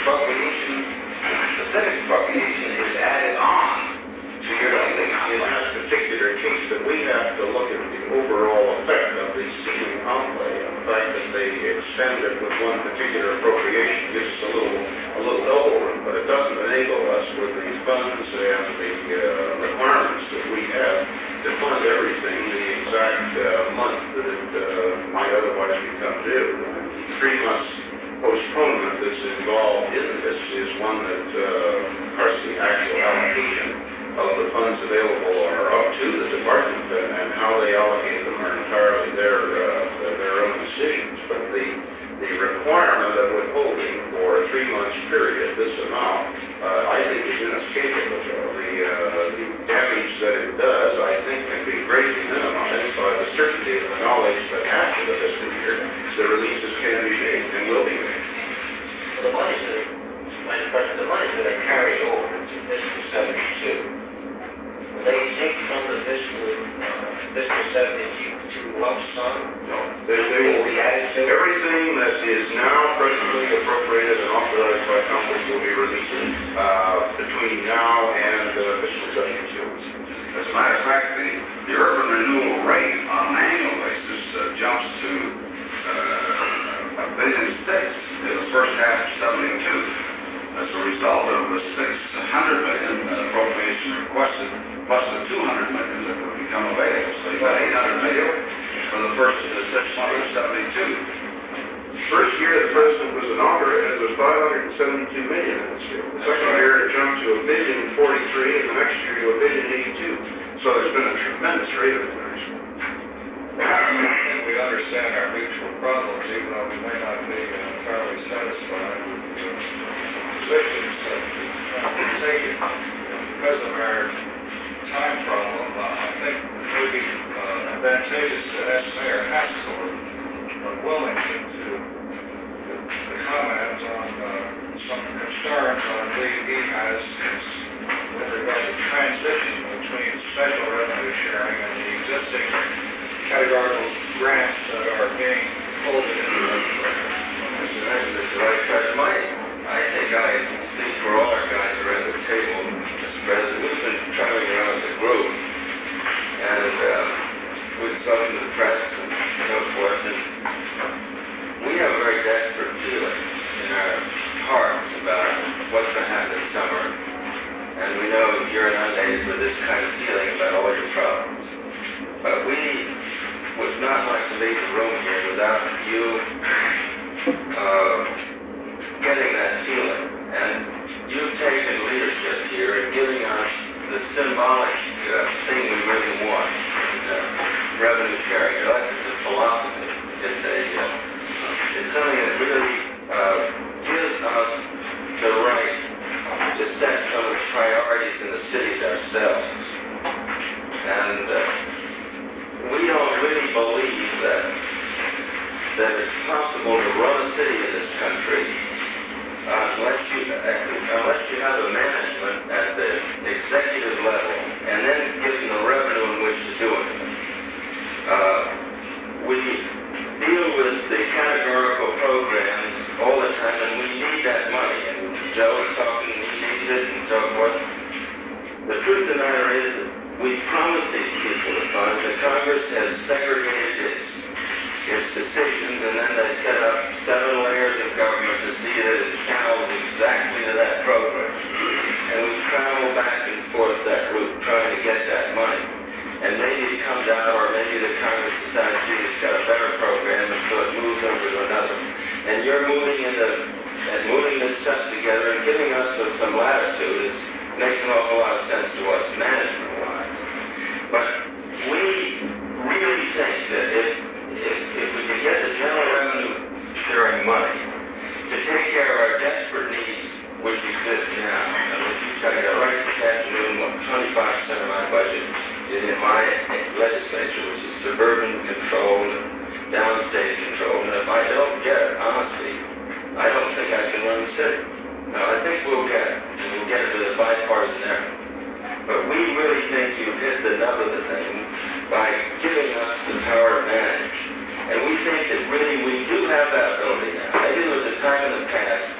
appropriation, specific appropriation is added on to your building In envelope. that particular case, that we have to look at the overall effect of the ceiling outlay, and the fact that they extend it with one particular appropriation gives us a little, a little elbow room, but it doesn't enable us with the funds and the uh, requirements that we have to fund everything the exact uh, month that it uh, might otherwise become due. Three months postponement that's involved in this is one that, uh, of course, the actual allocation of the funds available are up to the department, and, and how they allocate them are entirely their, uh, their own decisions. But the, the requirement of withholding for a three-month period, this amount, uh, I think is inescapable. The, uh, the damage that it does, I think, can be greatly minimized by the certainty of the knowledge that after the fiscal year, the releases can be made and will be made. The money that, Vice President, the money that are carried over to fiscal seventy-two, will they take from the fiscal, uh, fiscal seventy-two lump sum? No, they, they will be added to everything that is now presently appropriated and authorized by Congress will be released uh, between now and uh, fiscal seventy-two. As a matter of fact, the, the urban renewal rate on an annual basis uh, jumps to uh, a billion six in the first half of seventy-two. As a result of the six hundred million appropriation requested, plus the two hundred million that would become available. So you got eight hundred million for the first uh, six hundred seventy-two. First year the president was inaugurated, it was five hundred seventy-two million in this year. The second year it jumped to a billion forty-three, and the next year to a billion eighty-two. So there's been a tremendous rate of increase. I think we understand our mutual problems, even though we may not be entirely satisfied with the positions that we've taken. Because of our time problem, uh, I think it would be uh, advantageous to ask Mayor Haskell of Wilmington to, to, to comment on uh, some concerns I believe he has with regard to transition between special revenue sharing and the existing categorical grants that are being folded into those programs. Mister President, Mister Vice President, my, I think I speak for all our guys around the table, Mister President. We've been traveling around as a group, and uh, we've spoken to the press and so forth, and we have a very desperate feeling in our hearts about what's going to happen this summer. And we know you're inundated with this kind of feeling about all your problems. But we would not like to leave the room here without you uh, getting that feeling. And you've taken leadership here in giving us the symbolic uh, thing we really want, uh, revenue sharing. You know, it's a philosophy. It's a uh, it's something that really uh, gives us the right to set some of the priorities in the cities ourselves. And uh, we don't really believe that that it's possible to run a city in this country uh, unless you uh, unless you have a management at the executive level and then given the revenue in which to do it. Uh, we deal with the categorical programs all the time, and we need that money. And Joe is talking, we need it, and so forth. The truth of the matter is that we promised these people the funds, and Congress has segregated its, its decisions, and then they set up seven layers of government to see that it channels exactly to that program. And we travel back and forth that route trying to get that money. And maybe it comes out, or maybe the Congress decides, gee, it's got a better program, and so it moves over to another. And you're moving into, and moving this stuff together and giving us some, some latitude is, makes an awful lot of sense to us management-wise. But we really think that if, if, if we could get the general revenue sharing money to take care of our desperate needs, which exist now, and if you tell you right this afternoon, what twenty-five percent of my budget is in my legislature, which is suburban control and downstate control, and if I don't get it, honestly, I don't think I can run the city. Now, I think we'll get it, and we'll get it with a bipartisan effort. But we really think you've hit the nub of the thing by giving us the power to manage. And we think that really we do have that ability now. Maybe there was a time in the past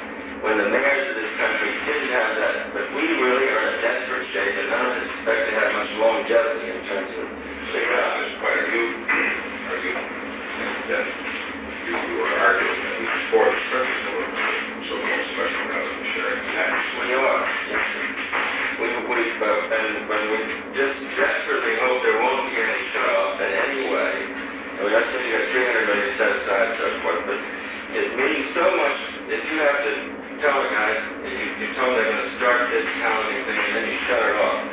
when the mayors of this country didn't have that. But we really are in a desperate shape, and none of us expect to have much longevity in terms of the economy. But are you, are you, that you were arguing that we support the purpose of so-called special revenue sharing tax? We are, yes, sir. We, we, uh, and when we just desperately hope there won't be any shut-off in any way, and we have said you got three hundred million set aside, so forth, but it means so much if you have to tell the guys, you, you tell them they're going to start this housing thing, and then you shut it off.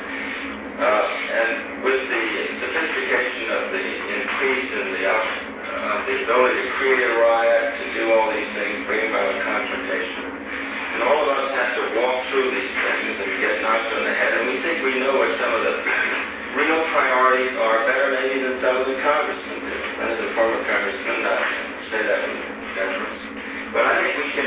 Uh, and with the sophistication of the increase in the, uh, of the ability to create a riot, to do all these things, bring about confrontation, and all of us have to walk through these things and get knocked on the head, and we think we know what some of the real priorities are, better maybe than some of the congressmen do. And as a former congressman, I say that with deference. But I think we can,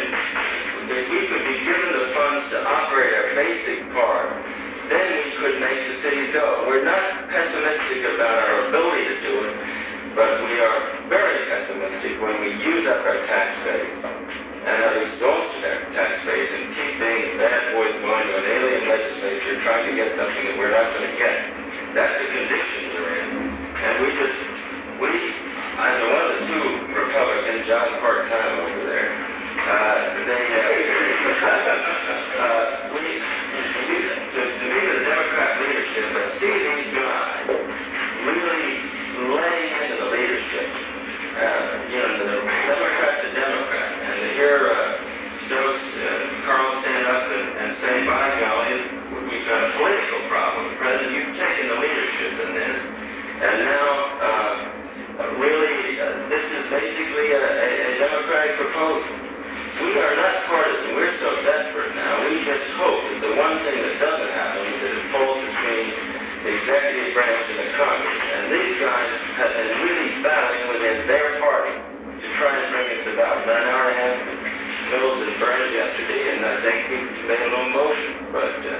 if we could be given the funds to operate our basic part, then we could make the city go. We're not pessimistic about our ability to do it, but we are very pessimistic when we use up our tax base and have exhausted our tax base and keep being bad boys going to an alien legislature trying to get something that we're not going to get. That's the condition we're in. And we just, we, I know one of the two Republicans, John Part-Time over there, uh, they, uh, uh, we, we to, to me, the Democrat leadership, but see these guys really laying into the leadership, uh, you know, the Democrat to Democrat, and to hear uh, Stokes and Carl stand up and, and say, by golly, we've got a political problem. President, you've taken the leadership in this, and now, uh, really, uh, this is basically a, a, a Democratic proposal. We are not partisan. Are so desperate now. We just hope that the one thing that doesn't happen is that it falls between the executive branch and the Congress. And these guys have been really battling within their party to try and bring us about. About an hour and a half of Mills and Burns yesterday, and I think we made a little motion. But uh,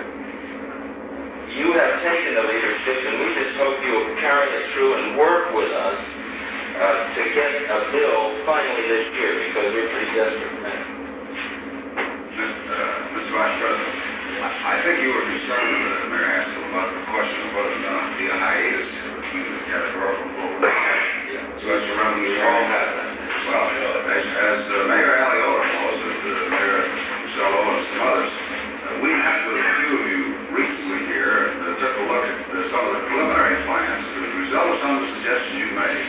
you have taken the leadership, and we just hope you will carry it through and work with us uh, to get a bill finally this year, because we're pretty desperate now. Mister Vice President, I think you were concerned, uh, Mayor Haskell, about the question of whether or not be a hiatus between the categorical vote and special revenue sharing. Well, as, as uh, Mayor Aliola knows, and uh, Mayor Costello and some others, uh, we met with a few of you recently here and uh, took a look at uh, some of the preliminary plans. As a result of some of the suggestions you made,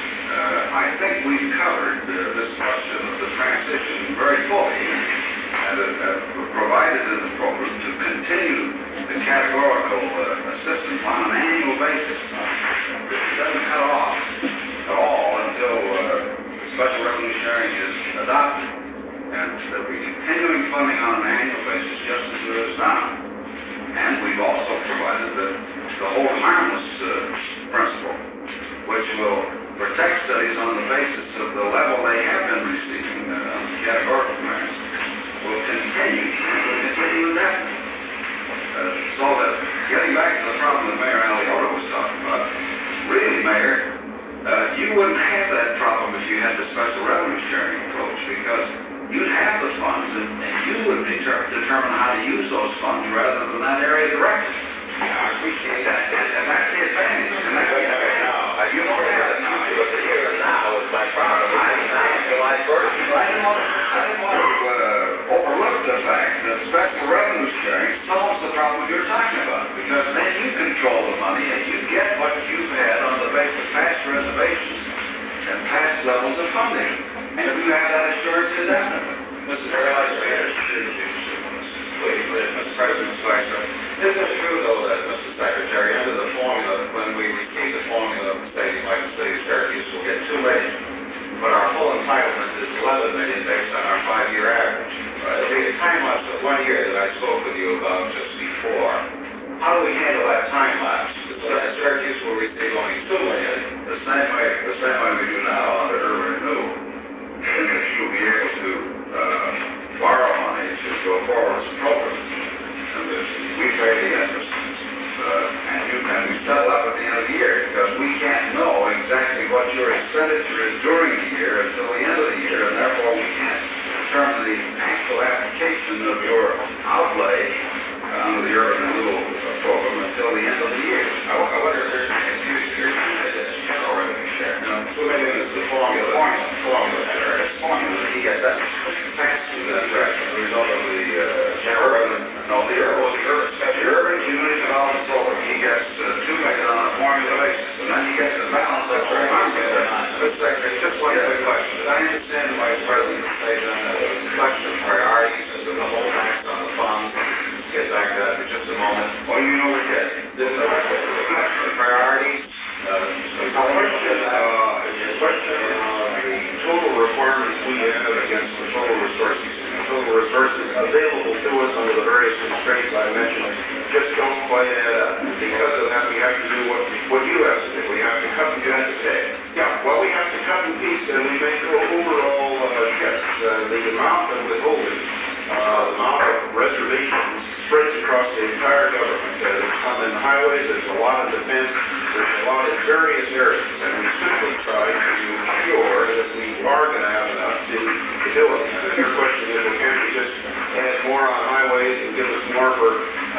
uh, I think we've covered uh, this question of the transition very fully. And uh, provided in the program to continue the categorical uh, assistance on an annual basis. Uh, it doesn't cut off at all until uh, special revenue sharing is adopted. And there'll be continuing funding on an annual basis just as it is now. And we've also provided the, the hold harmless uh, principle, which will protect studies on the basis of the level they have been receiving uh, on the categorical merits. Will continue, will continue indefinitely. Uh, so that, getting back to the problem that Mayor Aliola was talking about, really, Mayor, uh, you wouldn't have that problem if you had the special revenue sharing approach, because you'd have the funds, and, and you would deter- determine how to use those funds rather than that area directed. I appreciate that, and, and that's the advantage. And that's the advantage. No, you don't have it now. You look at here and now, it's my problem. I understand. July first. I didn't want to, I didn't want to uh, overlook the fact that special revenue sharing solves the problem you're talking about, because then you control the money and you get what you've had on the basis of past reservations and past levels of funding. And you have that assurance indefinitely. Missus Secretary, Please, Mister President Spicer. Isn't it true, though, that, Mister Secretary, under the formula, when we receive the formula stating like the city of Syracuse will get two million, but our full entitlement is eleven million based on our five-year average? Uh, it'll be a time lapse of one year that I spoke with you about just before. How do we handle that time lapse? So that Syracuse will receive only two million. The same way, the same way we do now under urban renewal, you'll be able to uh, borrow money to go forward as a program. And we pay the interest. Uh, and you can we settle up at the end of the year, because we can't know exactly what your expenditure is during the year until the end of the year, and therefore we can't determine the actual application outlay on the urban renewal program until the end of the year. I wo- I wonder if there's, if you, you're saying that it's general revenue share. No, so maybe it's the formula, Formula. formula there. It's formula, he gets that, thanks to that, That's the result of the, uh, general revenue, no, the urban, well, the urban, the urban community development program, he gets uh, two million on a formula basis, and then he gets the balance of three hundred. Mister Secretary, just one quick question. Did I understand the Vice President to say then that it was a question of priorities as to the whole tax on the funds? Let's get back to that for just a moment. Well, you know what it is. This is a question of priorities. Uh, The question, uh, is a question of the total requirements we have against the total resources. The total resources available to us under the various constraints I mentioned just don't quite add up. And because of that, we have to do what, what you have to do. We have to cut and you have to say, yeah, well, we have to cut and piece and we make overall uh, shifts. Uh, the amount of withholding, uh, the amount of reservations spreads across the entire government. Uh, there's some in highways, there's a lot of defense, there's a lot in various areas, and we simply try to ensure that we are going to have enough to, to do it. And if your question is, well, can't we just add more on highways and give us more for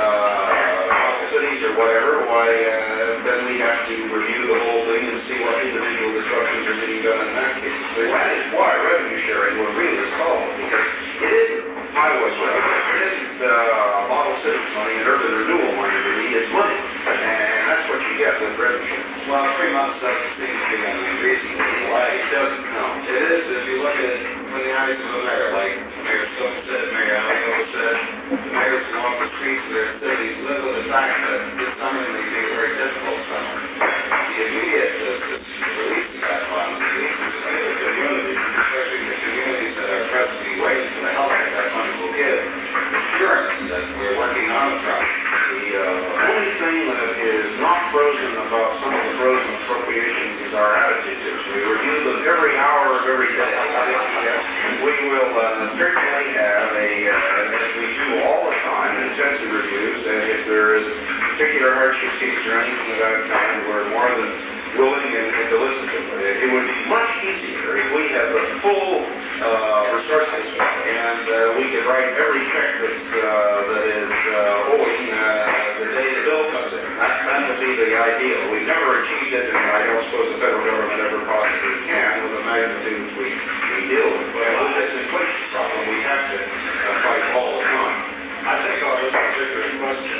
uh, cities or whatever, why uh, then we have to review the whole thing and see what individual disruptions are getting done in that case. So that is why revenue sharing will really solve it, because it isn't highway money, it isn't uh, model cities money and urban renewal money, really, it's money. And that's what you get with revenue sharing. Well, three months doesn't seem to be any reason why it doesn't count. It is, if you look at it from the eyes of a mayor, like Mayor Stone said, Mayor Allen said, the mayors who walk the streets of their cities live with the fact that this summer may be a very difficult summer. The immediate uh, release of that funds, the community, especially the communities that are presently waiting for the help that that money will give, assurance that we're working on the project. The uh, only thing that is not frozen about some of the frozen appropriations is our attitude to it. We review them every hour of every day. We will uh, certainly have a, uh, as we do all the time, intensive reviews, and if there is particular hardship cases or anything of that kind, we're more than willing and, and to listen to it. It would be much easier if we had the full uh, resources and uh, we could write every check that's, uh, that is uh, owing uh, the day the bill comes in. That, that would be the ideal. We've never achieved it, and I don't suppose the federal government ever possibly can with the magnitudes we, we deal with. But with this inflation problem, we have to uh, fight all the time. I think on this particular question,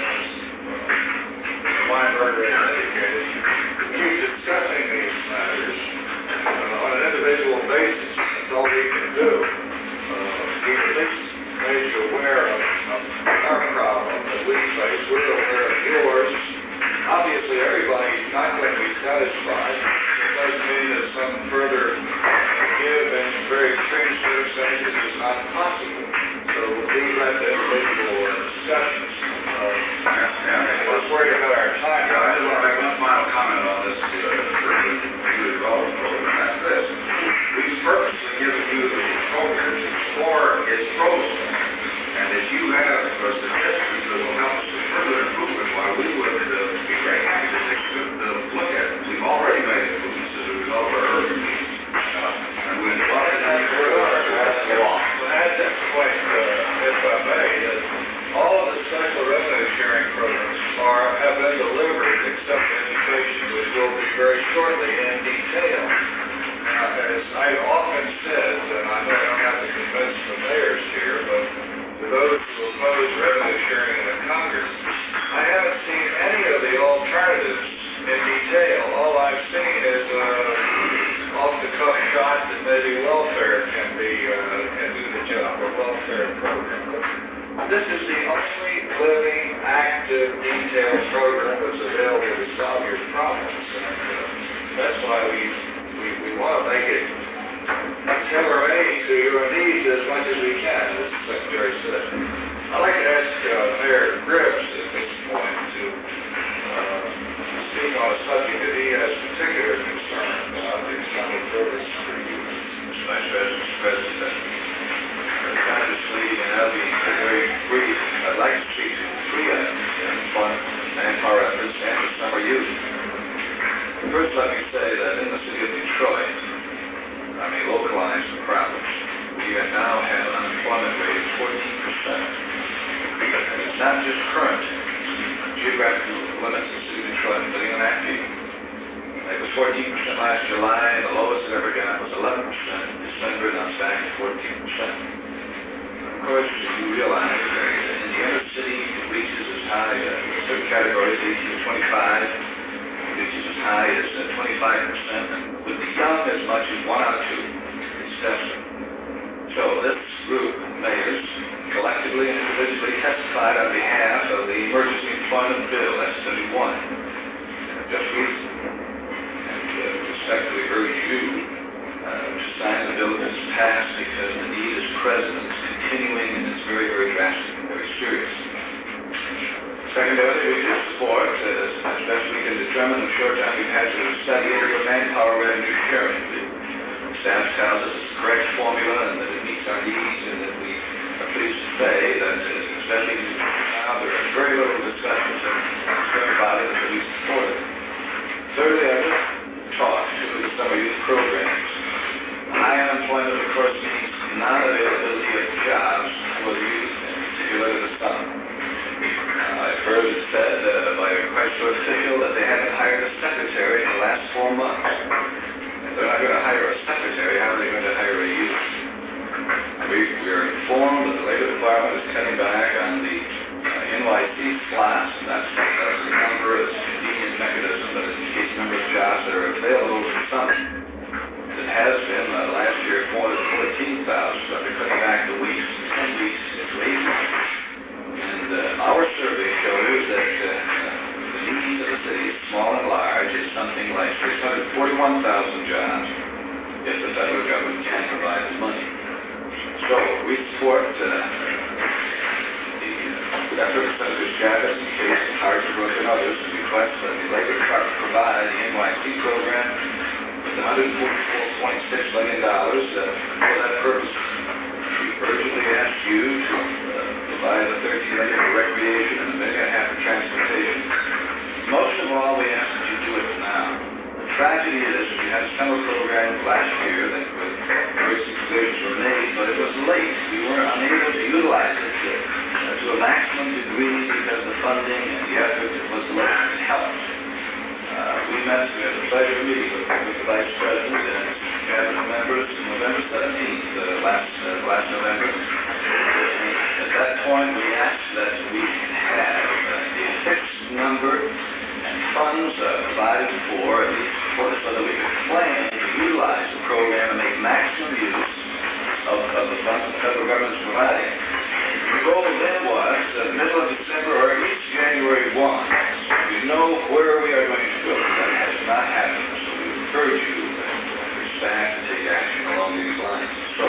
as Weinberger has indicated, keep discussing these matters uh, on an individual basis. That's all we can do. Uh, we at least made you aware of, of our problem that we face. We're aware of yours. Obviously, everybody's not going to be satisfied. It doesn't mean that some further give in very extreme circumstances is not possible. So we let the individual uh, discussions. Uh, Yeah, we're worried about our time. Yeah, I just want to make one final comment on this uh, urban community development program, and that's this. We've purposely given you the program to explore its pros. And if you have uh, suggestions that will help us with further improvement, why we would uh, be very happy to take a good uh, look at it. We've already made improvements as a result of our urban needs. Uh, and we'd love to have you further pass it along. Well, at this point, uh, if I may, that all of the special revenue sharing programs are, have been delivered except education, which will be very shortly in detail. Now, as I've often said, and I know I don't have to convince the mayors here, but to those who oppose revenue sharing in the Congress, I haven't seen any of the alternatives in detail. All I've seen is uh, off-the-cuff shot that maybe welfare can be uh, can do the job, or welfare program. But this is the only living, active, detailed program that's available to solve your problems, and uh, that's why we we, we want to make it tailor-made to your needs as much as we can, as the Secretary said. I'd like to ask uh, Mayor Gribbs at this point to uh, speak on a subject that he has particular concern about, the Assembly Service for you. Thanks, Mister President. Obviously, and I'll be very brief. I'd like to speak to three items in fund, manpower efforts, and the summer youth. First, let me say that in the city of Detroit, I mean, localized the problems. We are now have an unemployment rate of fourteen percent. not just current geographical limits of the city of Detroit, but in active. It was fourteen percent last July, and the lowest it ever got was eleven percent in December, and it's back to fourteen percent. Of course, you realize that in the inner city, it reaches as high as certain categories, eighteen to twenty-five, it reaches as high as twenty-five percent, and with the young, as much as one out of two. It's definite. So this group of mayors collectively and individually testified on behalf of the Emergency Employment Bill, S seventy-one, just recently. Respectfully urge you uh, to sign the bill that's passed because the need is present, it's continuing, and it's very, very drastic and very serious. Secondarily, we do support, uh, as best we can determine, the short time we've had to study area manpower revenue sharing. The staff tells us it's the correct formula and that it meets our needs, and that we are pleased to say that, uh, especially now, there are very little discussions and concern about it, and that we support it. Thirdly, I just talk to the summer youth programs. High unemployment, of course, means non-availability of jobs for the youth, in particular in the summer. Uh, I've heard it said uh, by a Chrysler official that they haven't hired a secretary in the last four months. If they're not going to hire a secretary, how are they going to hire a youth? We, we are informed that the Labor Department is cutting back on the uh, N Y C slots, and that's, that's the number, it's a convenient mechanism that indicates the number of jobs that are available for the summer. It has been uh, last year more than fourteen thousand, but they're cutting back the weeks, ten weeks into eight weeks. And uh, our survey shows that uh, the needs of the city, small and large, is something like six hundred forty-one thousand jobs if the federal government can provide the money. So we support uh, the effort of Senators Chavez and Case and Hartsbrook and others to request that the Labor Department provide the N Y C program with one hundred forty-four point six million dollars uh, for that purpose. We urgently ask you to uh, provide the thirteen million dollars for recreation and a million and a half for transportation. Most of all, we ask that you do it now. The tragedy is we had a summer program last year that with emergency provisions were made, but it was late. We weren't unable to utilize it to, uh, to a maximum degree because the funding and the effort was less than help. Uh, we met, we had a pleasure of meeting with, with the Vice President and cabinet members on November seventeenth, uh, last, uh, last November. And at that point, we asked that we have uh, a fixed number and funds uh, provided for, at least for, so that we could plan to utilize the program and make maximum use of, of the funds the federal government is providing. The goal then was uh, the middle of December or at least January first. We know where we are going to go. That has not happened, so we encourage you, your staff, to take action along these lines. So,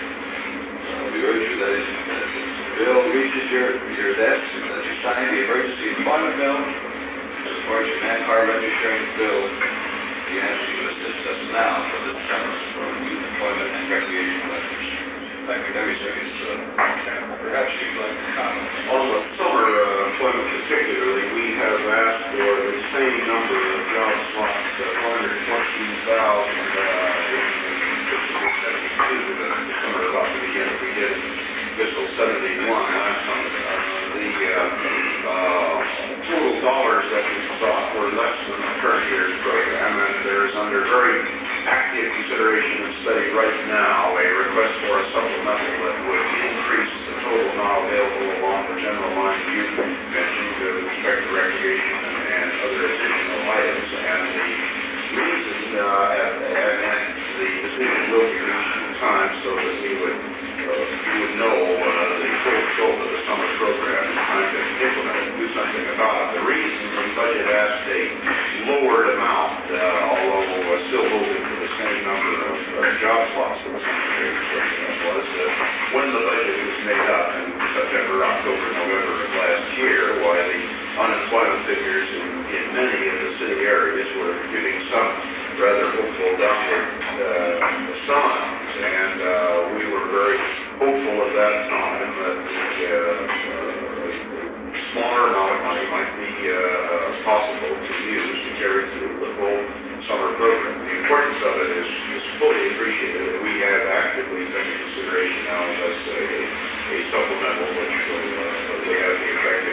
uh, we urge you that if uh, the bill reaches your, your desk, that you sign the emergency employment bill, support your manpower revenue sharing bill. We ask you to assist us now for this summer for youth employment and recreation measures. Thank you very much. Uh, perhaps you'd like to comment. On the summer uh, employment particularly, we have asked for the same number of job slots, uh, one hundred twenty thousand uh, in fiscal seventy-two, uh, the summer about to begin, we did fiscal seventy-one last summer. Uh, the uh, uh, total dollars that we sought were less than the current year's program, and there's under very active consideration and study right now a request for a supplemental that would increase the total now available along the general line you mentioned uh, with respect to recreation and, and other additional items. And the reason uh, and, and the decision will be reached in time so that we would uh, we would know uh, the full scope of the summer program in time to implement it and do something about it. The reason the budget asked a lowered amount, uh, although uh, still moving for the same number of uh, job slots for the summer program, was uh, when the budget was made up in September, October, November of last year, why the unemployment figures in, in many of the city areas were giving some rather hopeful downward uh, signs, and uh, we were very hopeful at that time that the uh, uh, smaller amount of money might be uh, possible to use to carry through the full summer program. The importance of it is, is fully appreciated, and we have actively taken consideration now as a, a supplemental which will, uh, will have the effect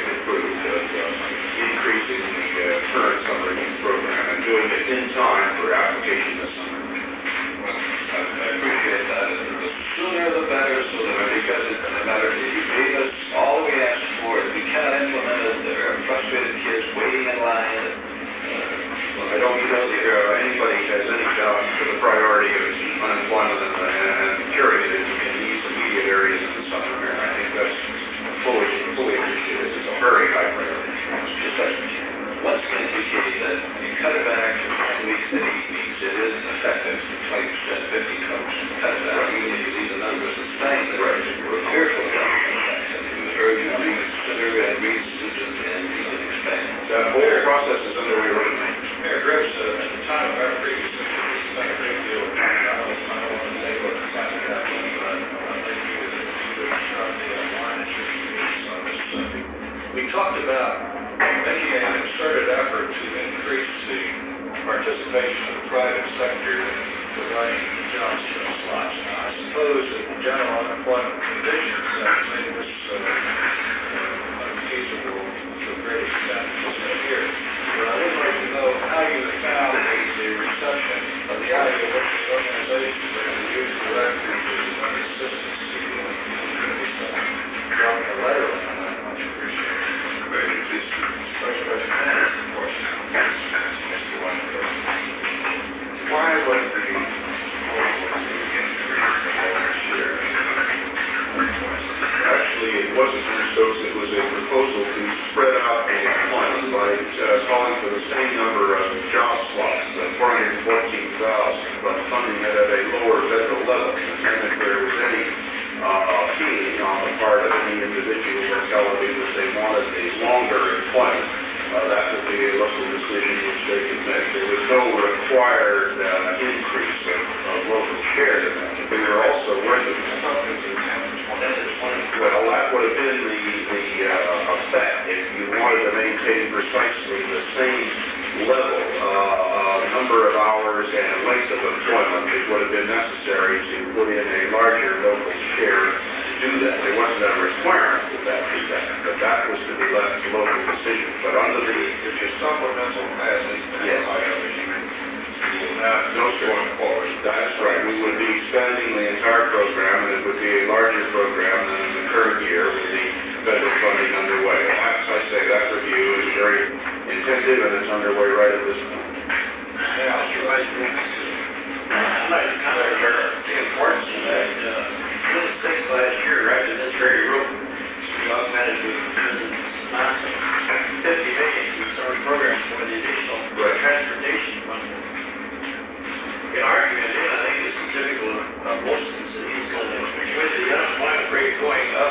can be considered and revisited and expanded. That whole process is underway right now. Mayor Grips, uh, at the time of our previous, this has been a great deal of time. I don't, I don't want to say what the time of that was, but I think you would, you would start the line at your meetings on this subject. We talked about making an concerted effort to increase the participation of the private sector in providing job slots. Now, I suppose that the general unemployment conditions have made this uh, uh, unfeasible to a great extent here. But I would like to know how you have found the, the reception of the idea of what the organizations are going to use for that for consistency and drop a letter on that. Much appreciated. Very pleased to. Vice President, of course. Mister Weinberg. Why was the proposal to increase the owner's share request? Actually, it wasn't Mister Stokes, it was a proposal to spread out the employment by uh, calling for the same number of job slots, uh, four hundred fourteen thousand, but funding it at a lower federal level. And if there was any uh, feeling on the part of any individual locality that they wanted a longer employment, uh, that would be a local decision which they could make. There was no required uh, increase of, of local share in that. We were also working well, that would have been the, the uh, effect if you wanted to maintain precisely the same level, uh, uh, number of hours and length of employment. It would have been necessary to put in a larger local share to do that. There wasn't a requirement that that be done, but that was to be left to local decision. But under the, If your supplemental passes, Yes. I understand. You will not go going forward. that's right, we would be expanding the entire program, and it would be a larger program than in the current year with the federal funding underway. As I say, that review is very intensive, and it's underway right at this point. Now, Mister Vice President. I'd like to comment on the importance of that. Uh, Unit six last year, right in this very room, we augmented with fifty million to start programs for the additional transportation fund. In our community, I think this is typical of most of the cities, with the unemployment rate going up,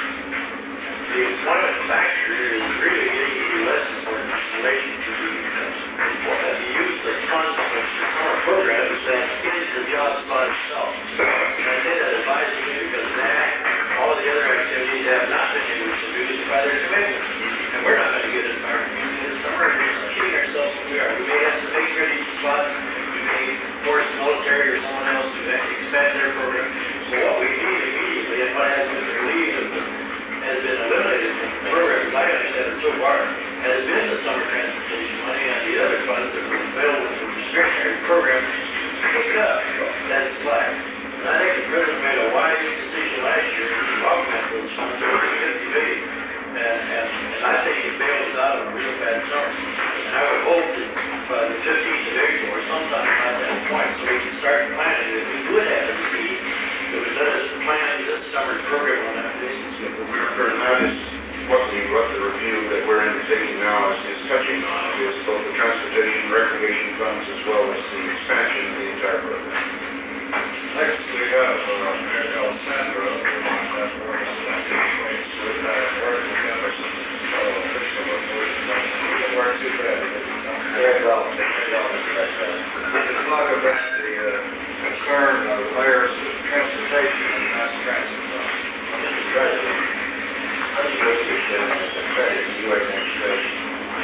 the employment factor is really getting less important in relation to the employment. The use of funds for summer programs that is the job slot itself. And I say that advisedly because that, all the other activities have not been able to do this by their commitments. And we're not going to get in our community this summer. We're kidding ourselves if we are. We may have some big ready spots. We may force the military or someone else to expand their program. So what we need immediately, and what has been relieved of the, has been eliminated from the programs, I understand it so far, has been the summer transportation money and the other funds that were available for discretionary programs to pick up that slack. And I think the president made a wise decision last year to augment those funds over fifty million. And, and, and I think it bailed us out of a real bad summer. And I would hope that by the fifteenth of April or sometime at that point, so we can start planning that we would have a need that would let us plan this summer's program on that basis. And that is what the, what the review that we're undertaking now is, is touching on, is both the transportation, recreation funds, as well as the expansion of the entire program. Next, we have uh, Mayor Alessandro, who wants to have more information with that word with Emerson. So, official report, it weren't too bad. Very well, very well, Mister President. We can talk about the uh, concern of the mayor's transportation and mass transit funds. Mister President, let me go to your chairman as a credit to your administration.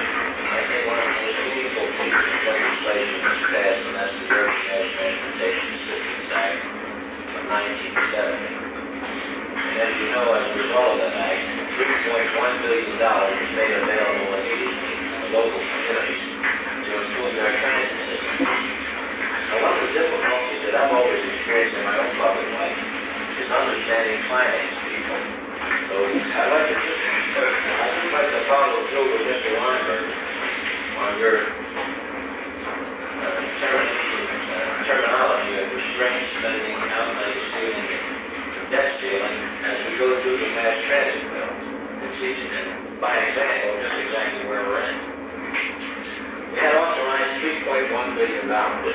I think one of the most meaningful pieces of legislation was passed, and that's the Urban Mass Transportation Assistance Act of nineteen seventy. And as you know, as a result of that act, three point one billion dollars was made available immediately to the local communities to improve their transit system. Now, one of the difficulties that I've always experienced in my own public life is understanding finance people. So I'd like to just, I'd just like to follow through with Mister Weinberg on your uh, termination, uh, terminology of restraint spending, outlay ceiling, and debt ceiling as we go through the mass transit bill. It's easy, and by example, just exactly where we're at. We had authorized three point one billion dollars.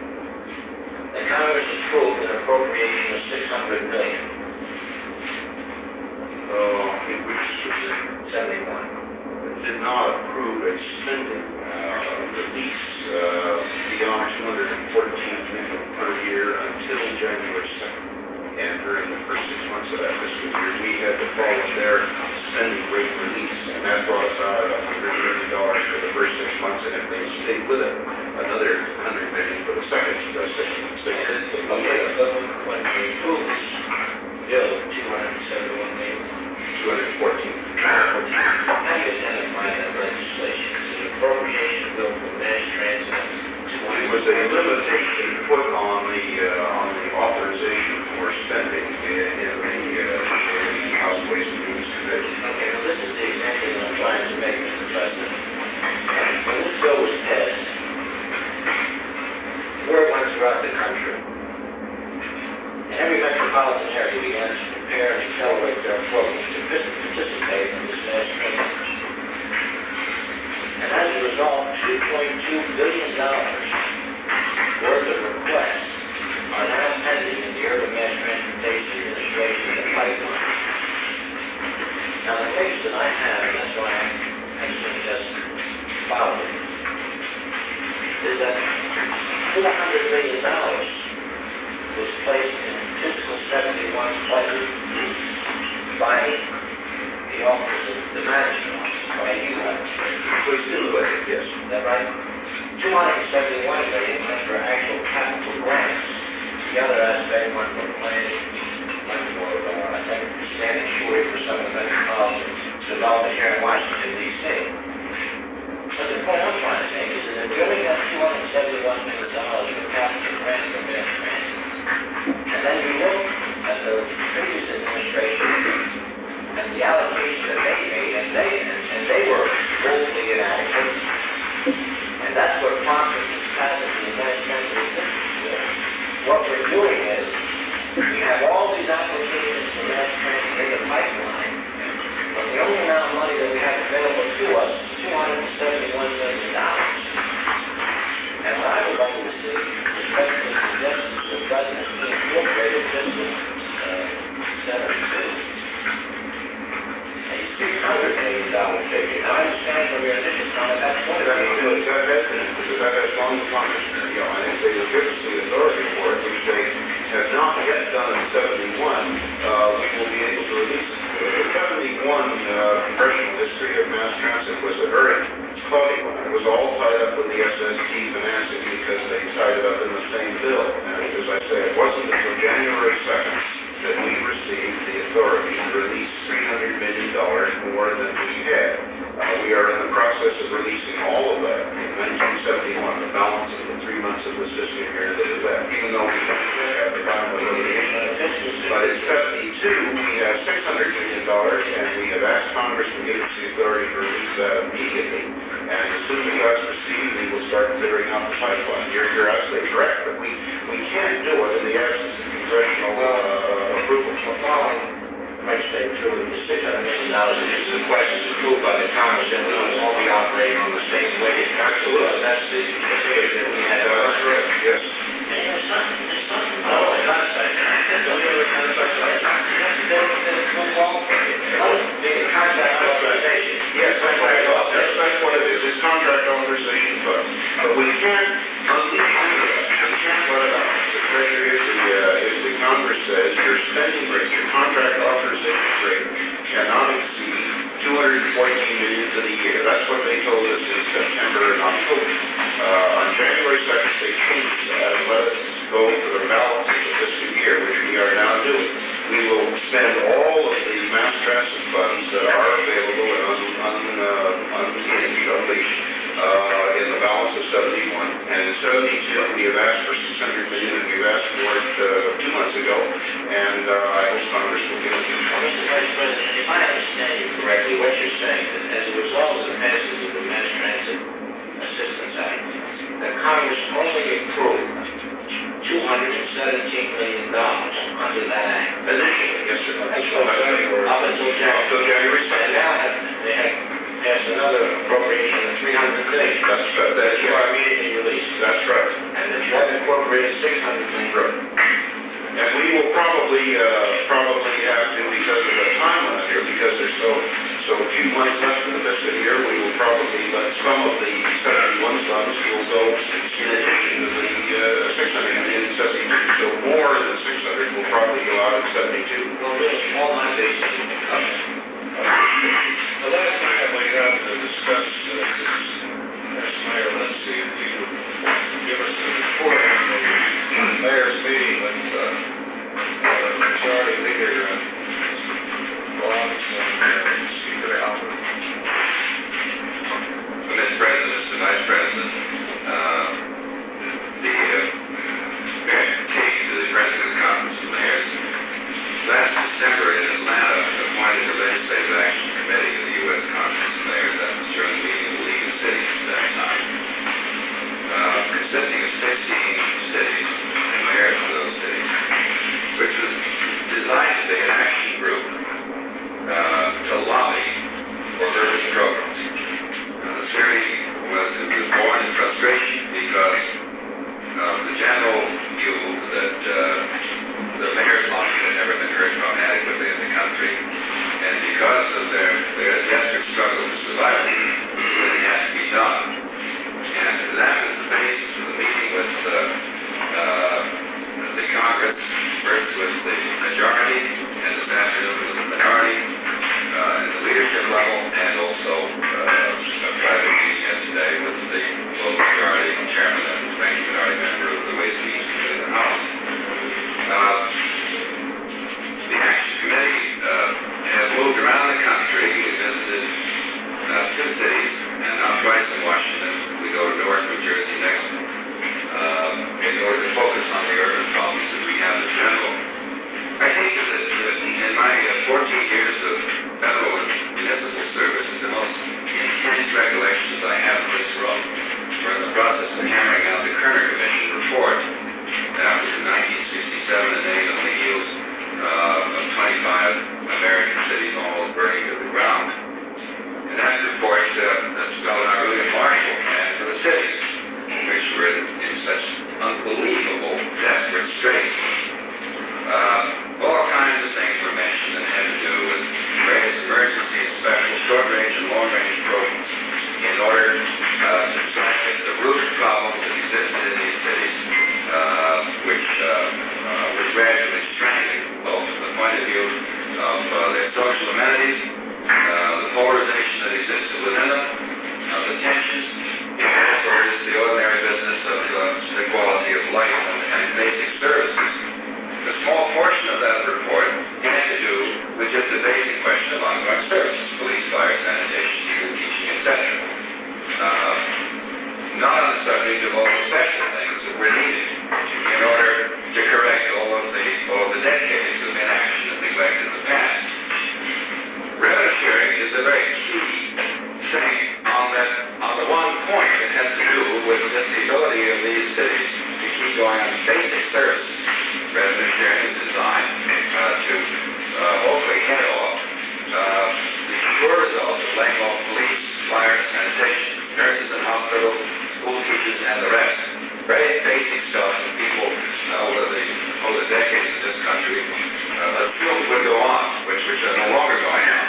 The Congress approved an appropriation of six hundred million dollars. uh, in which Seventy-one. did not approve a spending uh, release uh, beyond two hundred fourteen million per year until January second. And during the first six months of that fiscal year, we had to follow their spending rate release, and that brought us out at one hundred million dollars for the first six months, and if they stayed with it, another one hundred million dollars for the second uh, six months. Okay, so when we approved this bill, two hundred seventy-one million. two hundred fourteen. How do you identify that legislation? Is it an appropriation bill for mass transit? It was a limitation put on the, uh, on the authorization for spending in, in the, uh, in the House Ways and Means Committee. Okay, well, this is the example I'm trying to make, Mister President. When this bill was passed, word went throughout the country. And every metropolitan area began to prepare and accelerate their programs to participate in this mass transit. And as a result, two point two billion dollars worth of requests are now pending in the Urban Mass Transportation Administration in the pipeline. Now, the case that I have, and that's why I actually just filed it, is that four hundred million dollars was placed in fiscal seventy-one budget by the office of the management office, by you, Please do it, yes. is that right? two hundred seventy-one million went for actual capital grants. The other aspect went for planning, went for, uh, I think, standing short for some of the metropolitan development here in Washington, D C. But the point I'm trying to make is that if we only got two hundred seventy-one million dollars for capital grants for mass transit, and then you look at the previous administration and the allocation that they made, and they, and, and they were woefully inadequate. And that's what prompted this passage of the mass transit assistance bill. What we're doing is, we have all these applications for mass transit in the pipeline, but the only amount of money that we have available to us is two hundred seventy-one million dollars. And what I would like to see, especially suggestions to the President, be incorporated fiscal uh, seventy-two. A six hundred million dollars figure. Now, I understand from your initial comment, that's one of I mean, the... that, that's, because that has long Congress, you know, and if they would give us the authority for it, which they have not yet done in seventy-one, uh, we will be able to release it. The seventy-one uh, congressional history of mass transit was a very cloudy one. It was all tied up with the S S T financing because they tied it up in the same bill. And as I say, it wasn't until January second that we received the authority to release three hundred million dollars more than we had. Uh, we are in the process of releasing all of that in nineteen seventy-one, the balance of the three months of the system year that is left, even though we don't have the final litigation. But in seventy-two, we have six hundred million dollars, and we have asked Congress to give us the authority to release that immediately. And as soon as that's received, we will start clearing out the pipeline. You're, you're absolutely correct, but we, we can't do it in the absence of congressional uh, approval. Might stay true with the six hundred million dollars is the question is approved by the Congress, and we will all be operating on the same way. Absolutely. That's the theory that we had. That's correct, yes. And there's something, there's something. Oh, it's not like that. Don't you ever kind of like that? Yes, then, then it's no fault. Make a contract authorization. Yes, that's what I thought. That's, that's what it is. It's contract authorization fund. But we can't unleash it. We can't let it out. The treasury is the, uh, is the Congress says your spending rate, your contract authorization rate cannot exceed two hundred fourteen million dollars in a year. That's what they told us in September and October. Uh, on January second, they changed that and let us go for the balance of the fiscal year, which we are now doing. We will spend all of the mass transit funds that are available and un, un, uh, unhinged, unleashed, uh, in the balance of seventy-one. And in seventy-two, we have asked for six hundred million dollars, and we've asked for it uh, two months ago. And uh, I hope Congress will give us the Well, Mister Vice President, if I understand you correctly, what you're saying is that as a result of the passage of the Mass Transit Assistance Act, that Congress only approved two hundred seventeen million dollars under that act. initially. Yes, sir. Up until January. Up until January. Until January And second. now have- they have passed another appropriation of three hundred million dollars. That's, that, that's You are right. immediately released. That's right. And that you have incorporated six hundred million dollars. Right. And we will probably, uh, probably have to, because of the time limit here, because there's so, so few months left in the fiscal year, we will probably let some of the seventy-one funds will go in addition to the, uh, six hundred and seventy-two. So more than six hundred will probably go out in seventy-two. Well, really, all my bases will be covered. The last item we have to discuss uh, is, as Mayor Lindsay, if you would give us a report on the mayor's meeting with uh, uh, Majority Leader uh, Boggs and uh, Speaker Albert. Mister President, Mister Vice President, uh, the uh, taking to the President's Conference of Mayors last December in Atlanta appointed the Legislative Action Committee of the U S Conference of Mayors. That was during the meeting of the League of Cities at that time, uh, consisting of sixteen cities and mayors of those cities, which was designed to be an action group uh, to lobby for urban programs. Uh, the series was, it was born in frustration because of the general view that uh, the mayor's lobby had never been heard from adequately in the country, and because of their, their desperate struggle to survive, really had to be done. And that was the basis of the meeting with uh, uh, the Congress, first with the majority, and this afternoon with the minority, uh, at the leadership level, and also uh, a private meeting yesterday with the full majority chairman and ranking minority member of the Ways and Means Committee of the House. Uh, the Action Committee uh, has moved around the country. We visited uh, two cities, and now twice in Washington. We go to Newark, New Jersey next, um, in order to focus on the urban problems that we have in general. I think that, that in my uh, fourteen years of federal and municipal service, the most intense recollections I have of this room were in the process of hammering out the Kerner Commission report. That was in nineteen sixty-seven, and they on the heels uh, of twenty-five American cities almost burning to the ground. And that report uh, spelled out really a Marshall Plan for the cities, which were in, in such unbelievable, desperate straits. Uh, all kinds of things were mentioned that had to do with various emergency and special short-range and long-range programs in order uh, to try to get the root problems that existed in these cities, uh, which uh, uh, were gradually stranded, both from the point of view of uh, their social amenities, uh, the polarization that existed within them, uh, the tensions, and also just the ordinary business of uh, the quality of life and, and basic services. A small portion of that report had to do with just the basic question of ongoing services, police, fire, sanitation, school teaching, et cetera. Uh, not on the subject of all the special things that were needed in order to correct all of the, all of the decades of inaction and neglect in the past. Revenue sharing is a very key thing on that, on the one point that has to do with just the ability of these cities to keep going on basic services. Revenue sharing is designed uh, to uh, hopefully head off uh, the sure result of laying off police, fire, sanitation, nurses in hospitals, school teachers, and the rest. Very basic stuff that people uh, over, the, over the decades of this country uh, assumed would go on, which, which are no longer going on.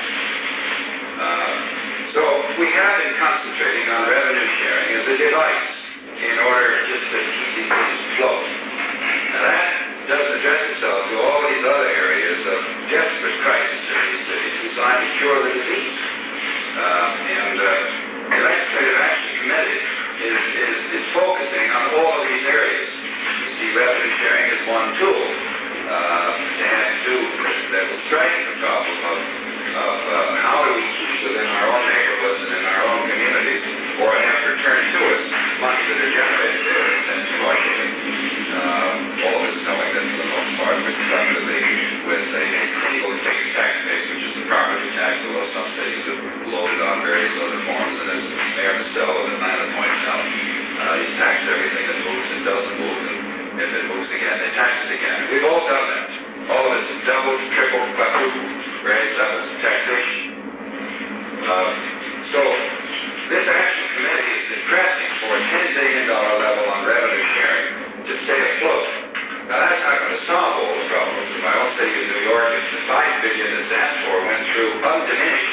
Uh, so we have been concentrating on revenue sharing as a device in order just to keep these things afloat. Now that doesn't address itself to all these other areas of desperate crisis in these cities designed to cure the disease. Uh, and uh, the Legislative Action Committee is, is, is focusing on all of these areas. You see revenue sharing as one tool uh, to have to do that will strike the problem of, of uh, how do we keep within our own neighborhoods and in our own communities, or have returned to us money that are generated there and sent to Washington. Uh, all of this coming in for the most part, which is going to be with a single fixed tax base, which is the property tax, although some cities have loaded on various other forms, and as Mayor Costello of Atlanta points out, uh, he's taxed everything that moves and doesn't move, and if it moves again, they tax it again. We've all done that. All of us have doubled, tripled, quadrupled, various levels of taxation. Uh, so, this action committee is pressing for a ten billion dollars level on revenue sharing to stay afloat. Now that's not going to solve all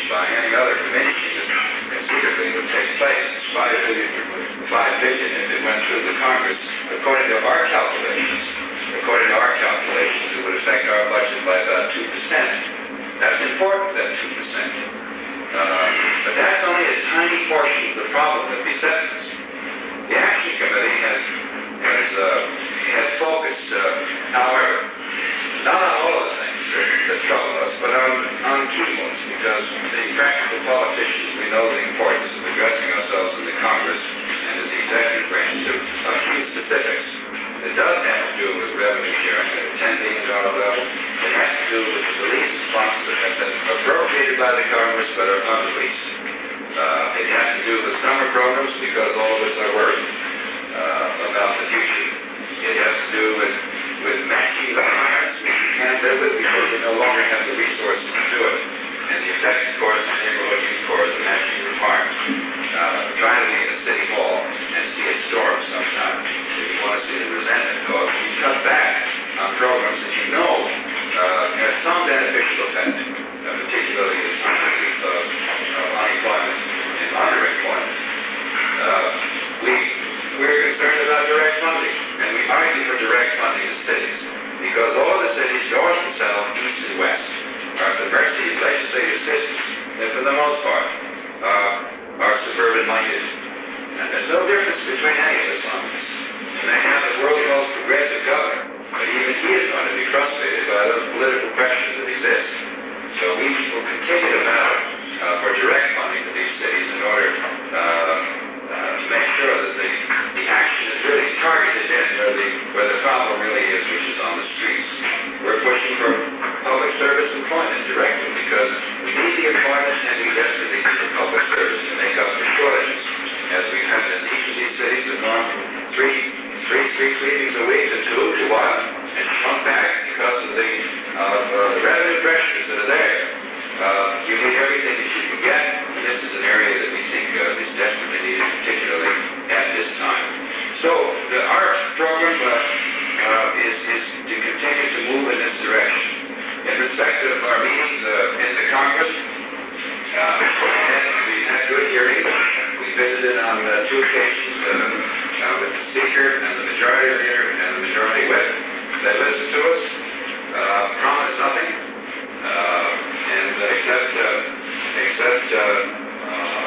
by any other committee conceivably would take place. Five billion, five billion if it went through the Congress. According to our calculations, according to our calculations, it would affect our budget by about two percent. That's important, that two percent. Uh, but that's only a tiny portion of the problem that besets us. The Action Committee has has, uh, has focused, uh, however, not on all of the things that, that trouble us, but on, on key ones, because the practical politicians, we know the importance of addressing ourselves in the Congress and in the executive branch of a few specifics. It does have to do with revenue sharing at a ten billion dollars level. It has to do with the release funds that have been appropriated by the Congress but are unreleased. Uh, it has to do with summer programs because all of us are worried uh, about the future. It has to do with, with matching the hires, which we can't live with because we no longer have the resources to do it. And the effect, of course, on neighborhood youth corps of matching requirements. Uh, try to be in a city hall and see a storm sometime if you want to see the resentment cause. You cut back on programs that you know uh, have some beneficial effect, uh, particularly in times of uh, unemployment and underemployment. Uh, we, we're concerned about direct funding, and we argue for direct funding to cities, because all the cities, north and south, east and west, are at the mercy of legislative systems, and for the most part, uh, are suburban-minded. And there's no difference between any of us on this. And they have the world's most progressive governor, but even he is going to be frustrated by those political pressures that exist. So we will continue to battle uh, for direct funding to these cities in order uh, uh, to make sure that the, the action is really targeted in where the, where the problem really is, which is on the streets. We're pushing for public service employment directly because we need the employment and we desperately need the public service to make up for shortages. As we've had in each of these cities have gone from three, three street sweepings a week to two to one, and shrunk back because of the, uh, uh, the revenue pressures that are there. Uh, you need everything that you can get, and this is an area that we think uh, is desperately needed, particularly at this time. So the, our program uh, uh, is, is to continue to move in this direction. In respect of our meetings uh, in the Congress, uh, we had good hearings. We visited on uh, two occasions uh, uh, with the Speaker and the Majority Leader and the Majority Whip. They listened to us, uh, promised nothing, uh, and except, uh, except uh, uh,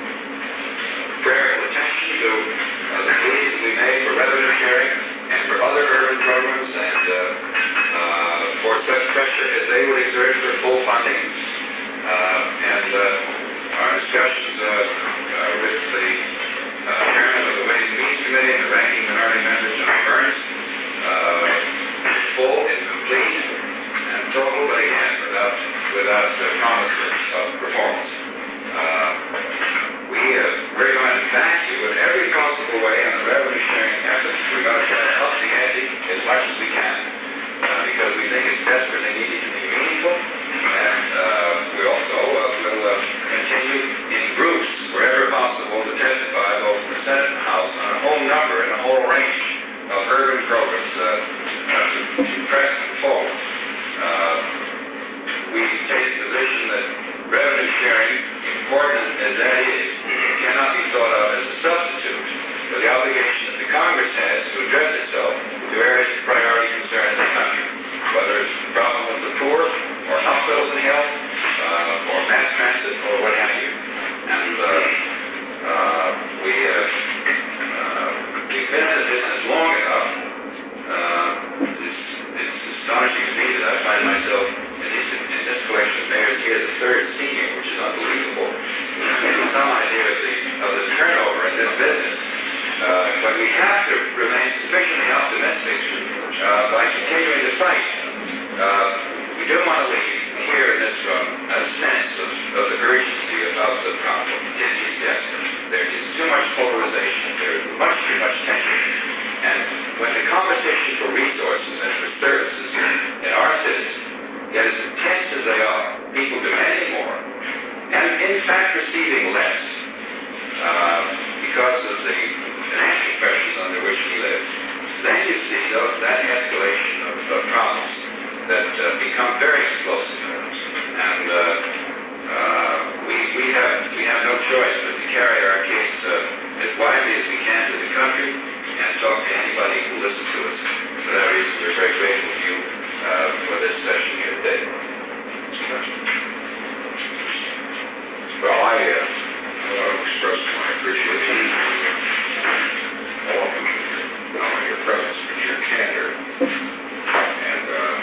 prayerful attention to uh, the pleas we made for revenue sharing and for other urban programs and uh, uh, for such pressure as they would exert for full funding. Uh, and uh, our discussions uh, uh, with the uh, chairman of the Ways and Means Committee and the ranking minority member, John Burns, uh, full and complete and total, but again, without, without uh, promises of performance. Uh, we, uh, we're going to back you in every possible way on the revenue sharing efforts. We're going to try to up the ante as much as we can uh, because we think it's desperately needed to be meaningful. And uh, we also uh, will uh, continue in groups wherever possible to testify both in the Senate and House on a whole number and a whole range of urban programs uh, uh, to, to press them forward. Uh, we take the position that revenue sharing, important as that is, cannot be thought of as a substitute for the obligation that the Congress has to address itself to areas of priority concern in the country, whether it's the problem of the poor, or hospitals and health, uh, or mass transit, or what have you. And uh, uh, we, uh, uh, we've been in the business long enough. Uh, it's, it's astonishing to me that I find myself in this, in this collection of mayors here, the third senior, which is unbelievable. It gives some idea of the, of the turnover in this business. Uh, but we have to remain sufficiently optimistic uh, by continuing to fight. Uh, we do want to leave here in this room a sense of, of the urgency of the problem. It is, yes, there is too much polarization. There is much too much tension. And when the competition for resources and for services in our cities get as intense as they are, people demanding more, and in fact receiving less, uh, because of the financial pressures under which we live, then you see those, that escalation of, of problems that uh, become very explosive. And uh, uh, choice but to carry our case uh, as widely as we can to the country and talk to anybody who listens to us. For that reason, we're very grateful to you uh, for this session here today. Well, I uh, want to express my appreciation to all of you, not only your presence, but your candor. And uh,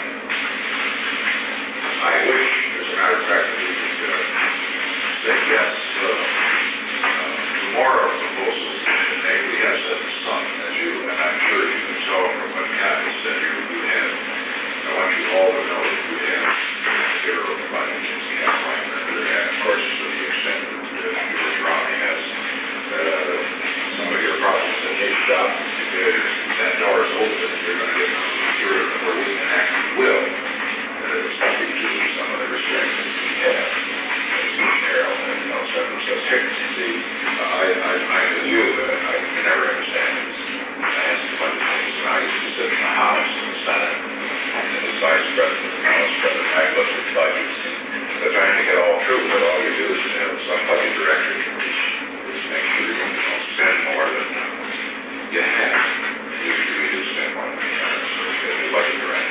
I wish, as a matter of fact, that we could uh, say yes uh, uh, to more of the proposals that maybe we have set in stone, as you, and I'm sure you can tell from what Kathy said here, you have, I want you all to know that you have zero money in the outline, and of course, to the extent that uh, George Romney has uh, some of your problems in his shop, if that door is open, you're going to get material where we can actually will. Uh, something to some of the restrictions we have. Narrow, and you know, so, so see, uh, I, I, I with you, uh, I can never understand this. I asked a bunch of things, and I used to sit in the House and the Senate, and the Vice President, the House President, I looked at budgets, and trying to get all through, but all you do is have some budget director to reach, just make sure you don't spend more than you have. Usually we do spend more than we have, so we get a budget director.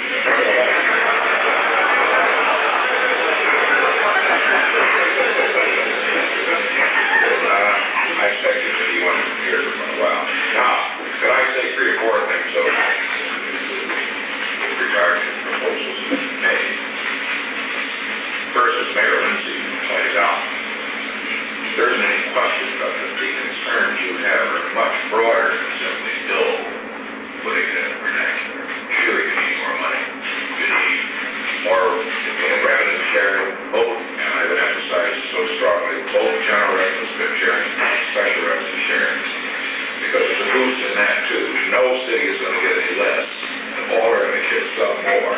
I expected that he wanted to hear for a while. Now, could I say three or four things, though, with regard to proposals made? First, as Mayor Lindsay pointed out, there isn't any question about the three concerns you have are much broader than simply Bill putting it in vernacular. Sure, you need more money. You need more revenue sharing, both, and I would emphasize so strongly, both general revenue sharing and special revenue sharing, because there's a boost in that too. No city is going to get any less, and all are going to get some more.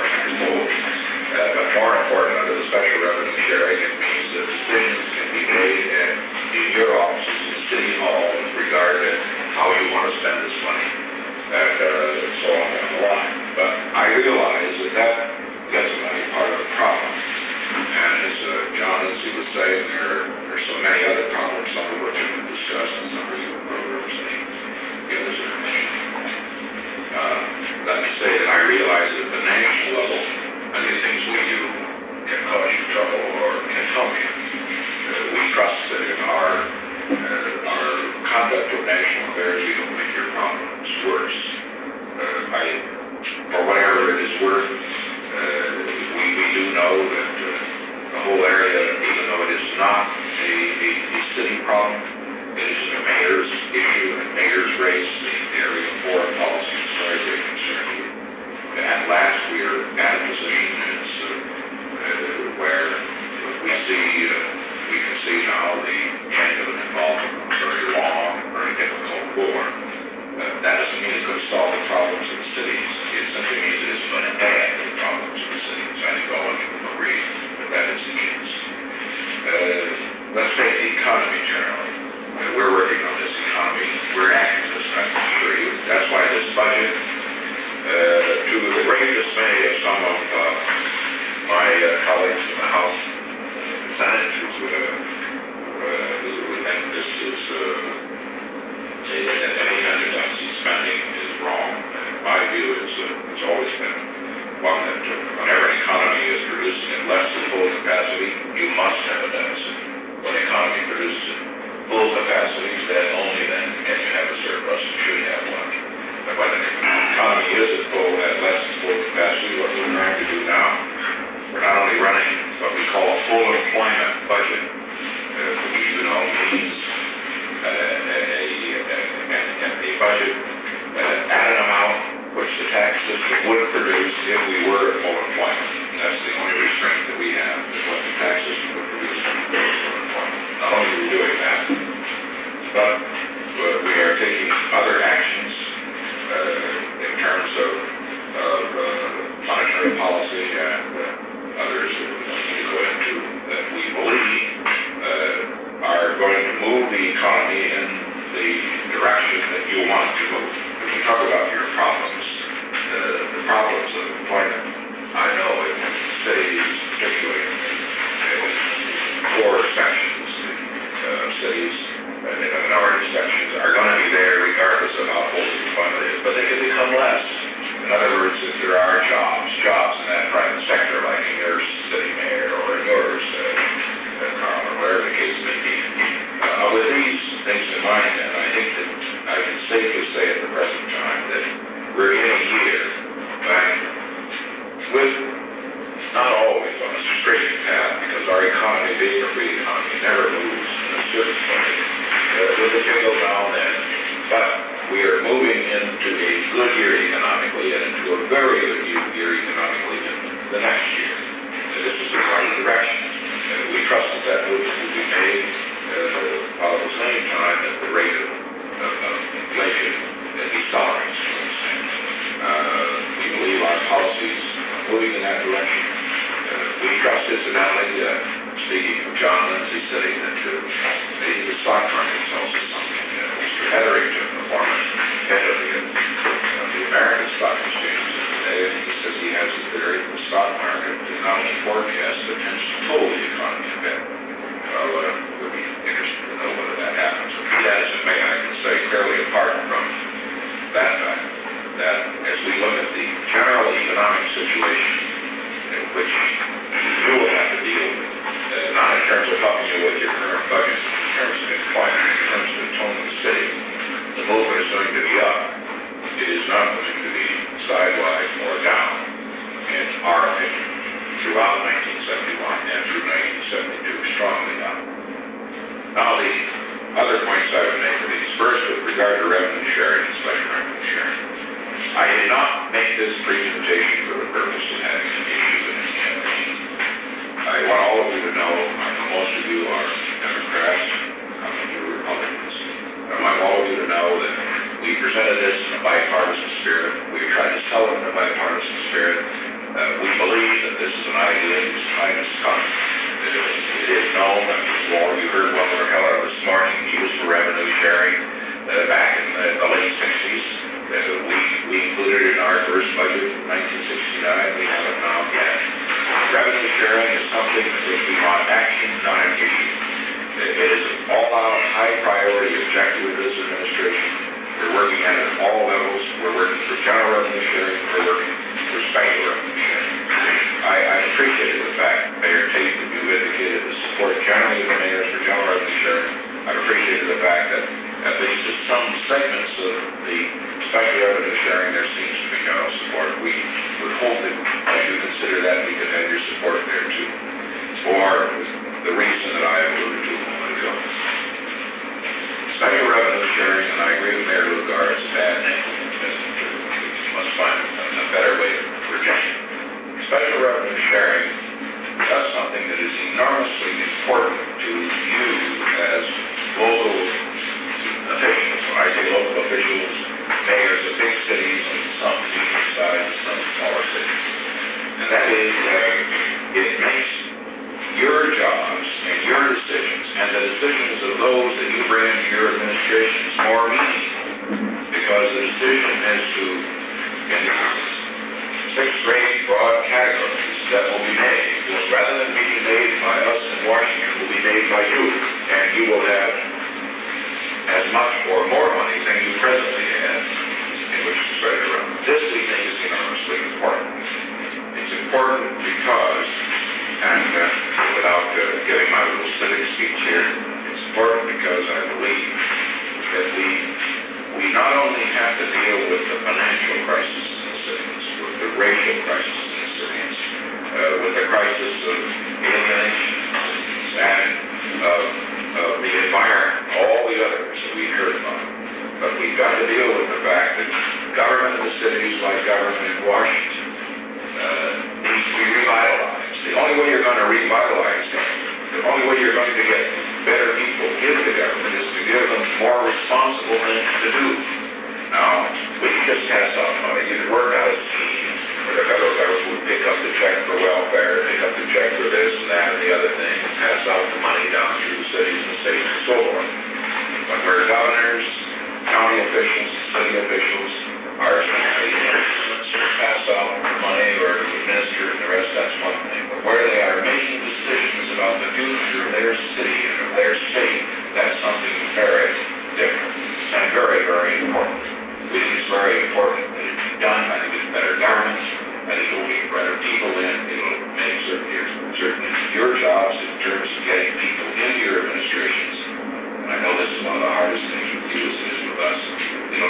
Uh, but more important, under the special revenue sharing, it means that decisions can be made in, in your offices, in City Hall, with regard to how you want to spend this money, and uh, so on and the line. But I realize that that gets to be part of the problem. And as uh, John Lindsay was saying, there, there are so many other problems, some of which have been discussed, and some of you programs that give us information. Uh, let me say that I realize that at the national level, many things we do can cause you trouble or can help you. Uh, we trust that in our uh, our conduct of national affairs, we don't make your problems worse. Uh, I, for whatever it is worth, uh, we, we do know that uh, the whole area, even though it is not a, a, a city problem, it is the mayor's issue and mayor's race, the area of foreign policy is very, very concerning. And last we are at a position is, uh, uh, where we see, uh, we can see now the end of an involvement in a very long, very difficult war. Uh, that doesn't mean it's going to solve the problems of the cities. It simply means it is going to add to the problems of the cities. I think all of you will agree that that is the case. Uh, let's take the economy generally. Uh, we're working on this economy. We're activists, I can assure you. That's why this budget, Uh, to the great dismay of some of uh, my uh, colleagues in the House and Senate, who, uh, uh, who think this is uh, any contingency spending is wrong. And in my view, it's, uh, it's always been one that uh, whenever an economy is producing at less than full capacity, you must have a deficit. When the economy produces at full capacity, then only then can you have a surplus. You should have one. But when the economy is at full, at less than full capacity, what we're trying to do now, we're not only running what we call a full employment budget, uh, which you know means uh, a, a, a, a budget uh, at an amount which the tax system would produce if we were at full employment. That's the only restraint that we have, is what the tax system would produce if we were at full employment. Not only are we doing that, but uh, we are taking other actions Uh, in terms of, of uh, monetary policy and uh, others that we don't need to go into that we believe uh, are going to move the economy in the direction that you want to move. When you talk about your problems, uh, the problems of employment, I know in cities, particularly in poor sections of uh, cities, we are moving into a good year economically and into a very good year economically in the next year. And this is the right direction. And we trust that that movement will be made uh, while at the same time that the rate of, of, of inflation decelerates. Uh, we believe our policies are moving in that direction. Uh, we trust, incidentally, uh, speaking of John Lindsay sitting into the, the stock market tells us something. Uh, Mister Hetherington, the former head of the, of the American Stock Exchange today, and he says he has a theory that the stock market does not only forecast but tends to toll the economy a bit. Well, uh, we'll be interested to know whether that happens. But be that as it may, I can say fairly apart from that fact that as we look at the general economic situation in which you will have to deal with, uh, not in terms of helping you with your current budget, in terms of employment, in terms of the tone of the city, the movement is going to be up. It is not going to be sidewise or down, in our opinion, throughout nineteen seventy-one and through nineteen seventy-two, strongly up. Now, the other points I would make are these. First, with regard to revenue sharing and special revenue sharing. I did not make this presentation for the purpose of having an issue in this campaign. I want all of you to know, I know most of you are Democrats, some of you are Republicans. I want all of you to know that we presented this in a bipartisan spirit. We tried to sell it in a bipartisan spirit. Uh, we believe that this is an idea whose time has come. It is, it is known that before you heard Wilmer Heller this morning used for revenue sharing uh, back in the, the late sixties. Uh, we, we included it in our first budget in nineteen sixty-nine. We have it now again. Revenue sharing is something which we want action, not an issue. It, it is an all-out, high-priority objective of this administration. We're working at it at all levels. We're working for general revenue sharing. We're working for special revenue sharing. I, I appreciated the fact, Mayor Tate, that you indicated the support generally of the mayors for general revenue sharing. I appreciated the fact that at least in some segments of the special revenue sharing, there seems to be general support. We would hope that as you consider that, we could have your support there too, for the reason that I alluded to a moment ago. Special revenue sharing, and I agree with Mayor Lugar, it's a bad name. We must find a better way to project it. Special revenue sharing does something that is enormously important to you as local officials. When I say local officials, mayors of big cities and some medium-sized and some smaller cities. And that is that it makes your jobs and your decisions and the decisions of those that you bring into your administrations more meaningful. Because the decision is to, in these six great broad categories that will be made, will, rather than being made by us in Washington, will be made by you. And you will have as much or more money than you presently have in which to spread it around. This, we think, is enormously important. It's important because, and uh, without uh, giving my little civic speech here, it's important because I believe that we we not only have to deal with the financial crisis in the cities, with the racial crisis in the cities, uh, with the crisis of alienation and of uh, the environment, all the others that we heard about. But we've got to deal with the fact that government in the cities, like government in Washington, uh, needs to be revitalized. The only way you're going to revitalize government, the only way you're going to get better people into government is to give them more responsible things to do. Now, we can just pass out money. You can work out a scheme where the federal government would pick up the check for welfare, pick up the check for this and that and the other thing, and pass out the money down through the cities and states and so forth. But where governors, county officials, city officials are instruments to pass out money or to administer and the rest, that's one thing. But where they are making decisions about the future of their city and of their state, that's something very different and very, very important. We think it's very important that it be done. I think it's better governance. I think it will get better people in. It will make certain, certainly your jobs in terms of getting people into your administrations. And I know this is one of the hardest things with you as it is with us. We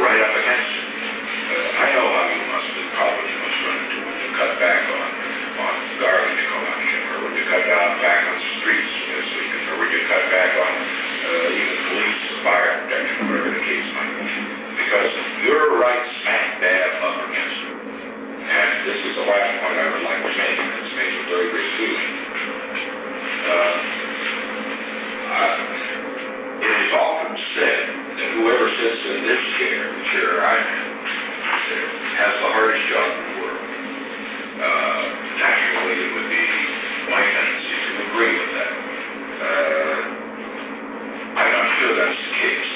right up against it. Uh, I know how you must have probably must run into when you cut back on, on garlic collection, or when you cut down back on streets this weekend, or when you cut back on uh, even police fire protection, whatever the case might be. Because you're right smack dab up against it. And this is the last point I would like to make, and this makes a very great feeling. Uh, uh, it is often said that whoever sits in this chair, the chair I'm in, has the hardest job in the world. Uh, naturally, it would be my tendency to agree with that. Uh, I'm not sure that's the case.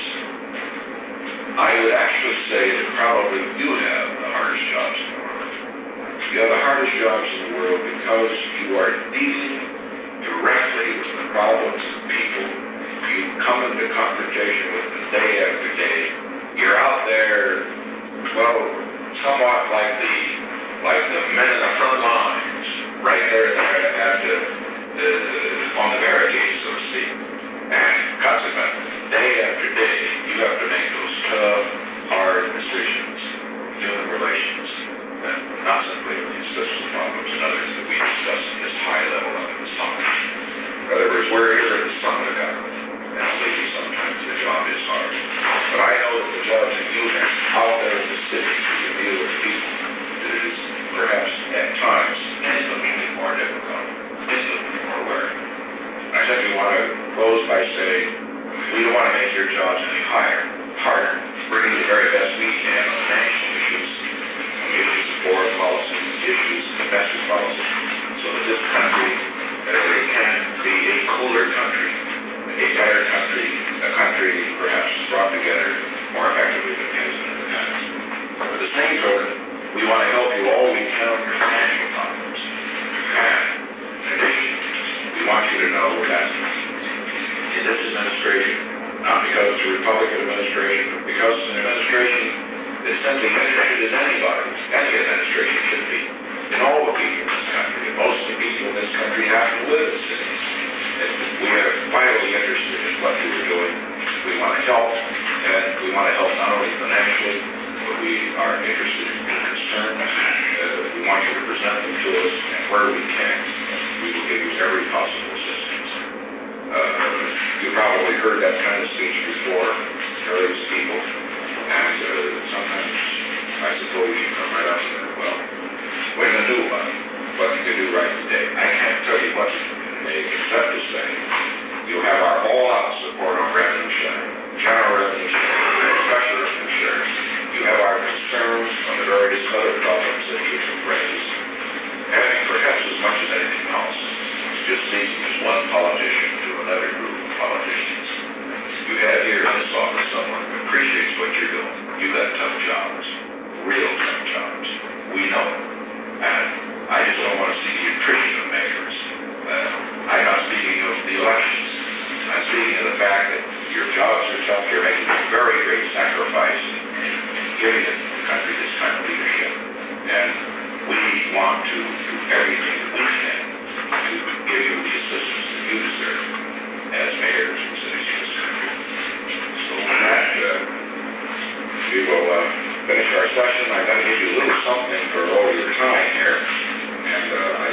I would actually say that probably you have the hardest jobs in the world. You have the hardest jobs in the world because you are dealing directly with the problems of people you come into confrontation with them day after day. You're out there, well, somewhat like the like the men in the front lines, right there at the, the, on the barricades, so to speak. And consequently, day after day, you have to make those tough, hard decisions, human relations, and not simply the social problems and others that we discuss at this high level up in the summit. In other words, we're here at the summit of government, and maybe sometimes the job is hard. But I know that the jobs that you have out there in the city to deal with people is perhaps at times infinitely more difficult, infinitely more wearing. I simply want to close by saying we don't want to make your jobs any higher, harder. We're doing the very best we can on national issues, issues of foreign policy, issues of domestic policy, so that this country uh, can be a cooler country, a better country, a country perhaps brought together more effectively than has been in the past. At the same token, we want to help you all we can on your financial problems. And in addition, we want you to know that in this administration, not because it's a Republican administration, but because it's an administration that's simply interested as anybody, any administration should be, in all the people in this country. And most of the people in this country happen to live in cities. And we are vitally interested in what you are doing. We want to help, and we want to help not only financially, but we are interested in your concerns. Uh, we want you to present them to us, and where we can, we will give you every possible assistance. Uh, you probably heard that kind of speech before, various people, and uh, sometimes I suppose you come right up and well, we're going to do what, what you can do right today. I can't tell you what you can make, except to say you have our all-out support on revenue sharing, general revenue sharing, special revenue sharing. You have our concerns on the various other problems that you can raise. And perhaps as much as anything else, just speaking as one politician to another group of politicians. You have here in this office someone who appreciates what you're doing. You've got tough jobs, real tough jobs. We know it. And I just don't want to see the attrition of mayors. Uh, I'm not speaking of the elections. I'm speaking of the fact that your jobs are tough. You're making a very great sacrifice in, in giving the country this kind of leadership. And we want to do everything that we can to give you the assistance that you deserve as mayors and cities in this country. So with that, uh, we will uh, finish our session. I'm going to give you a little something for all your time here. And uh, I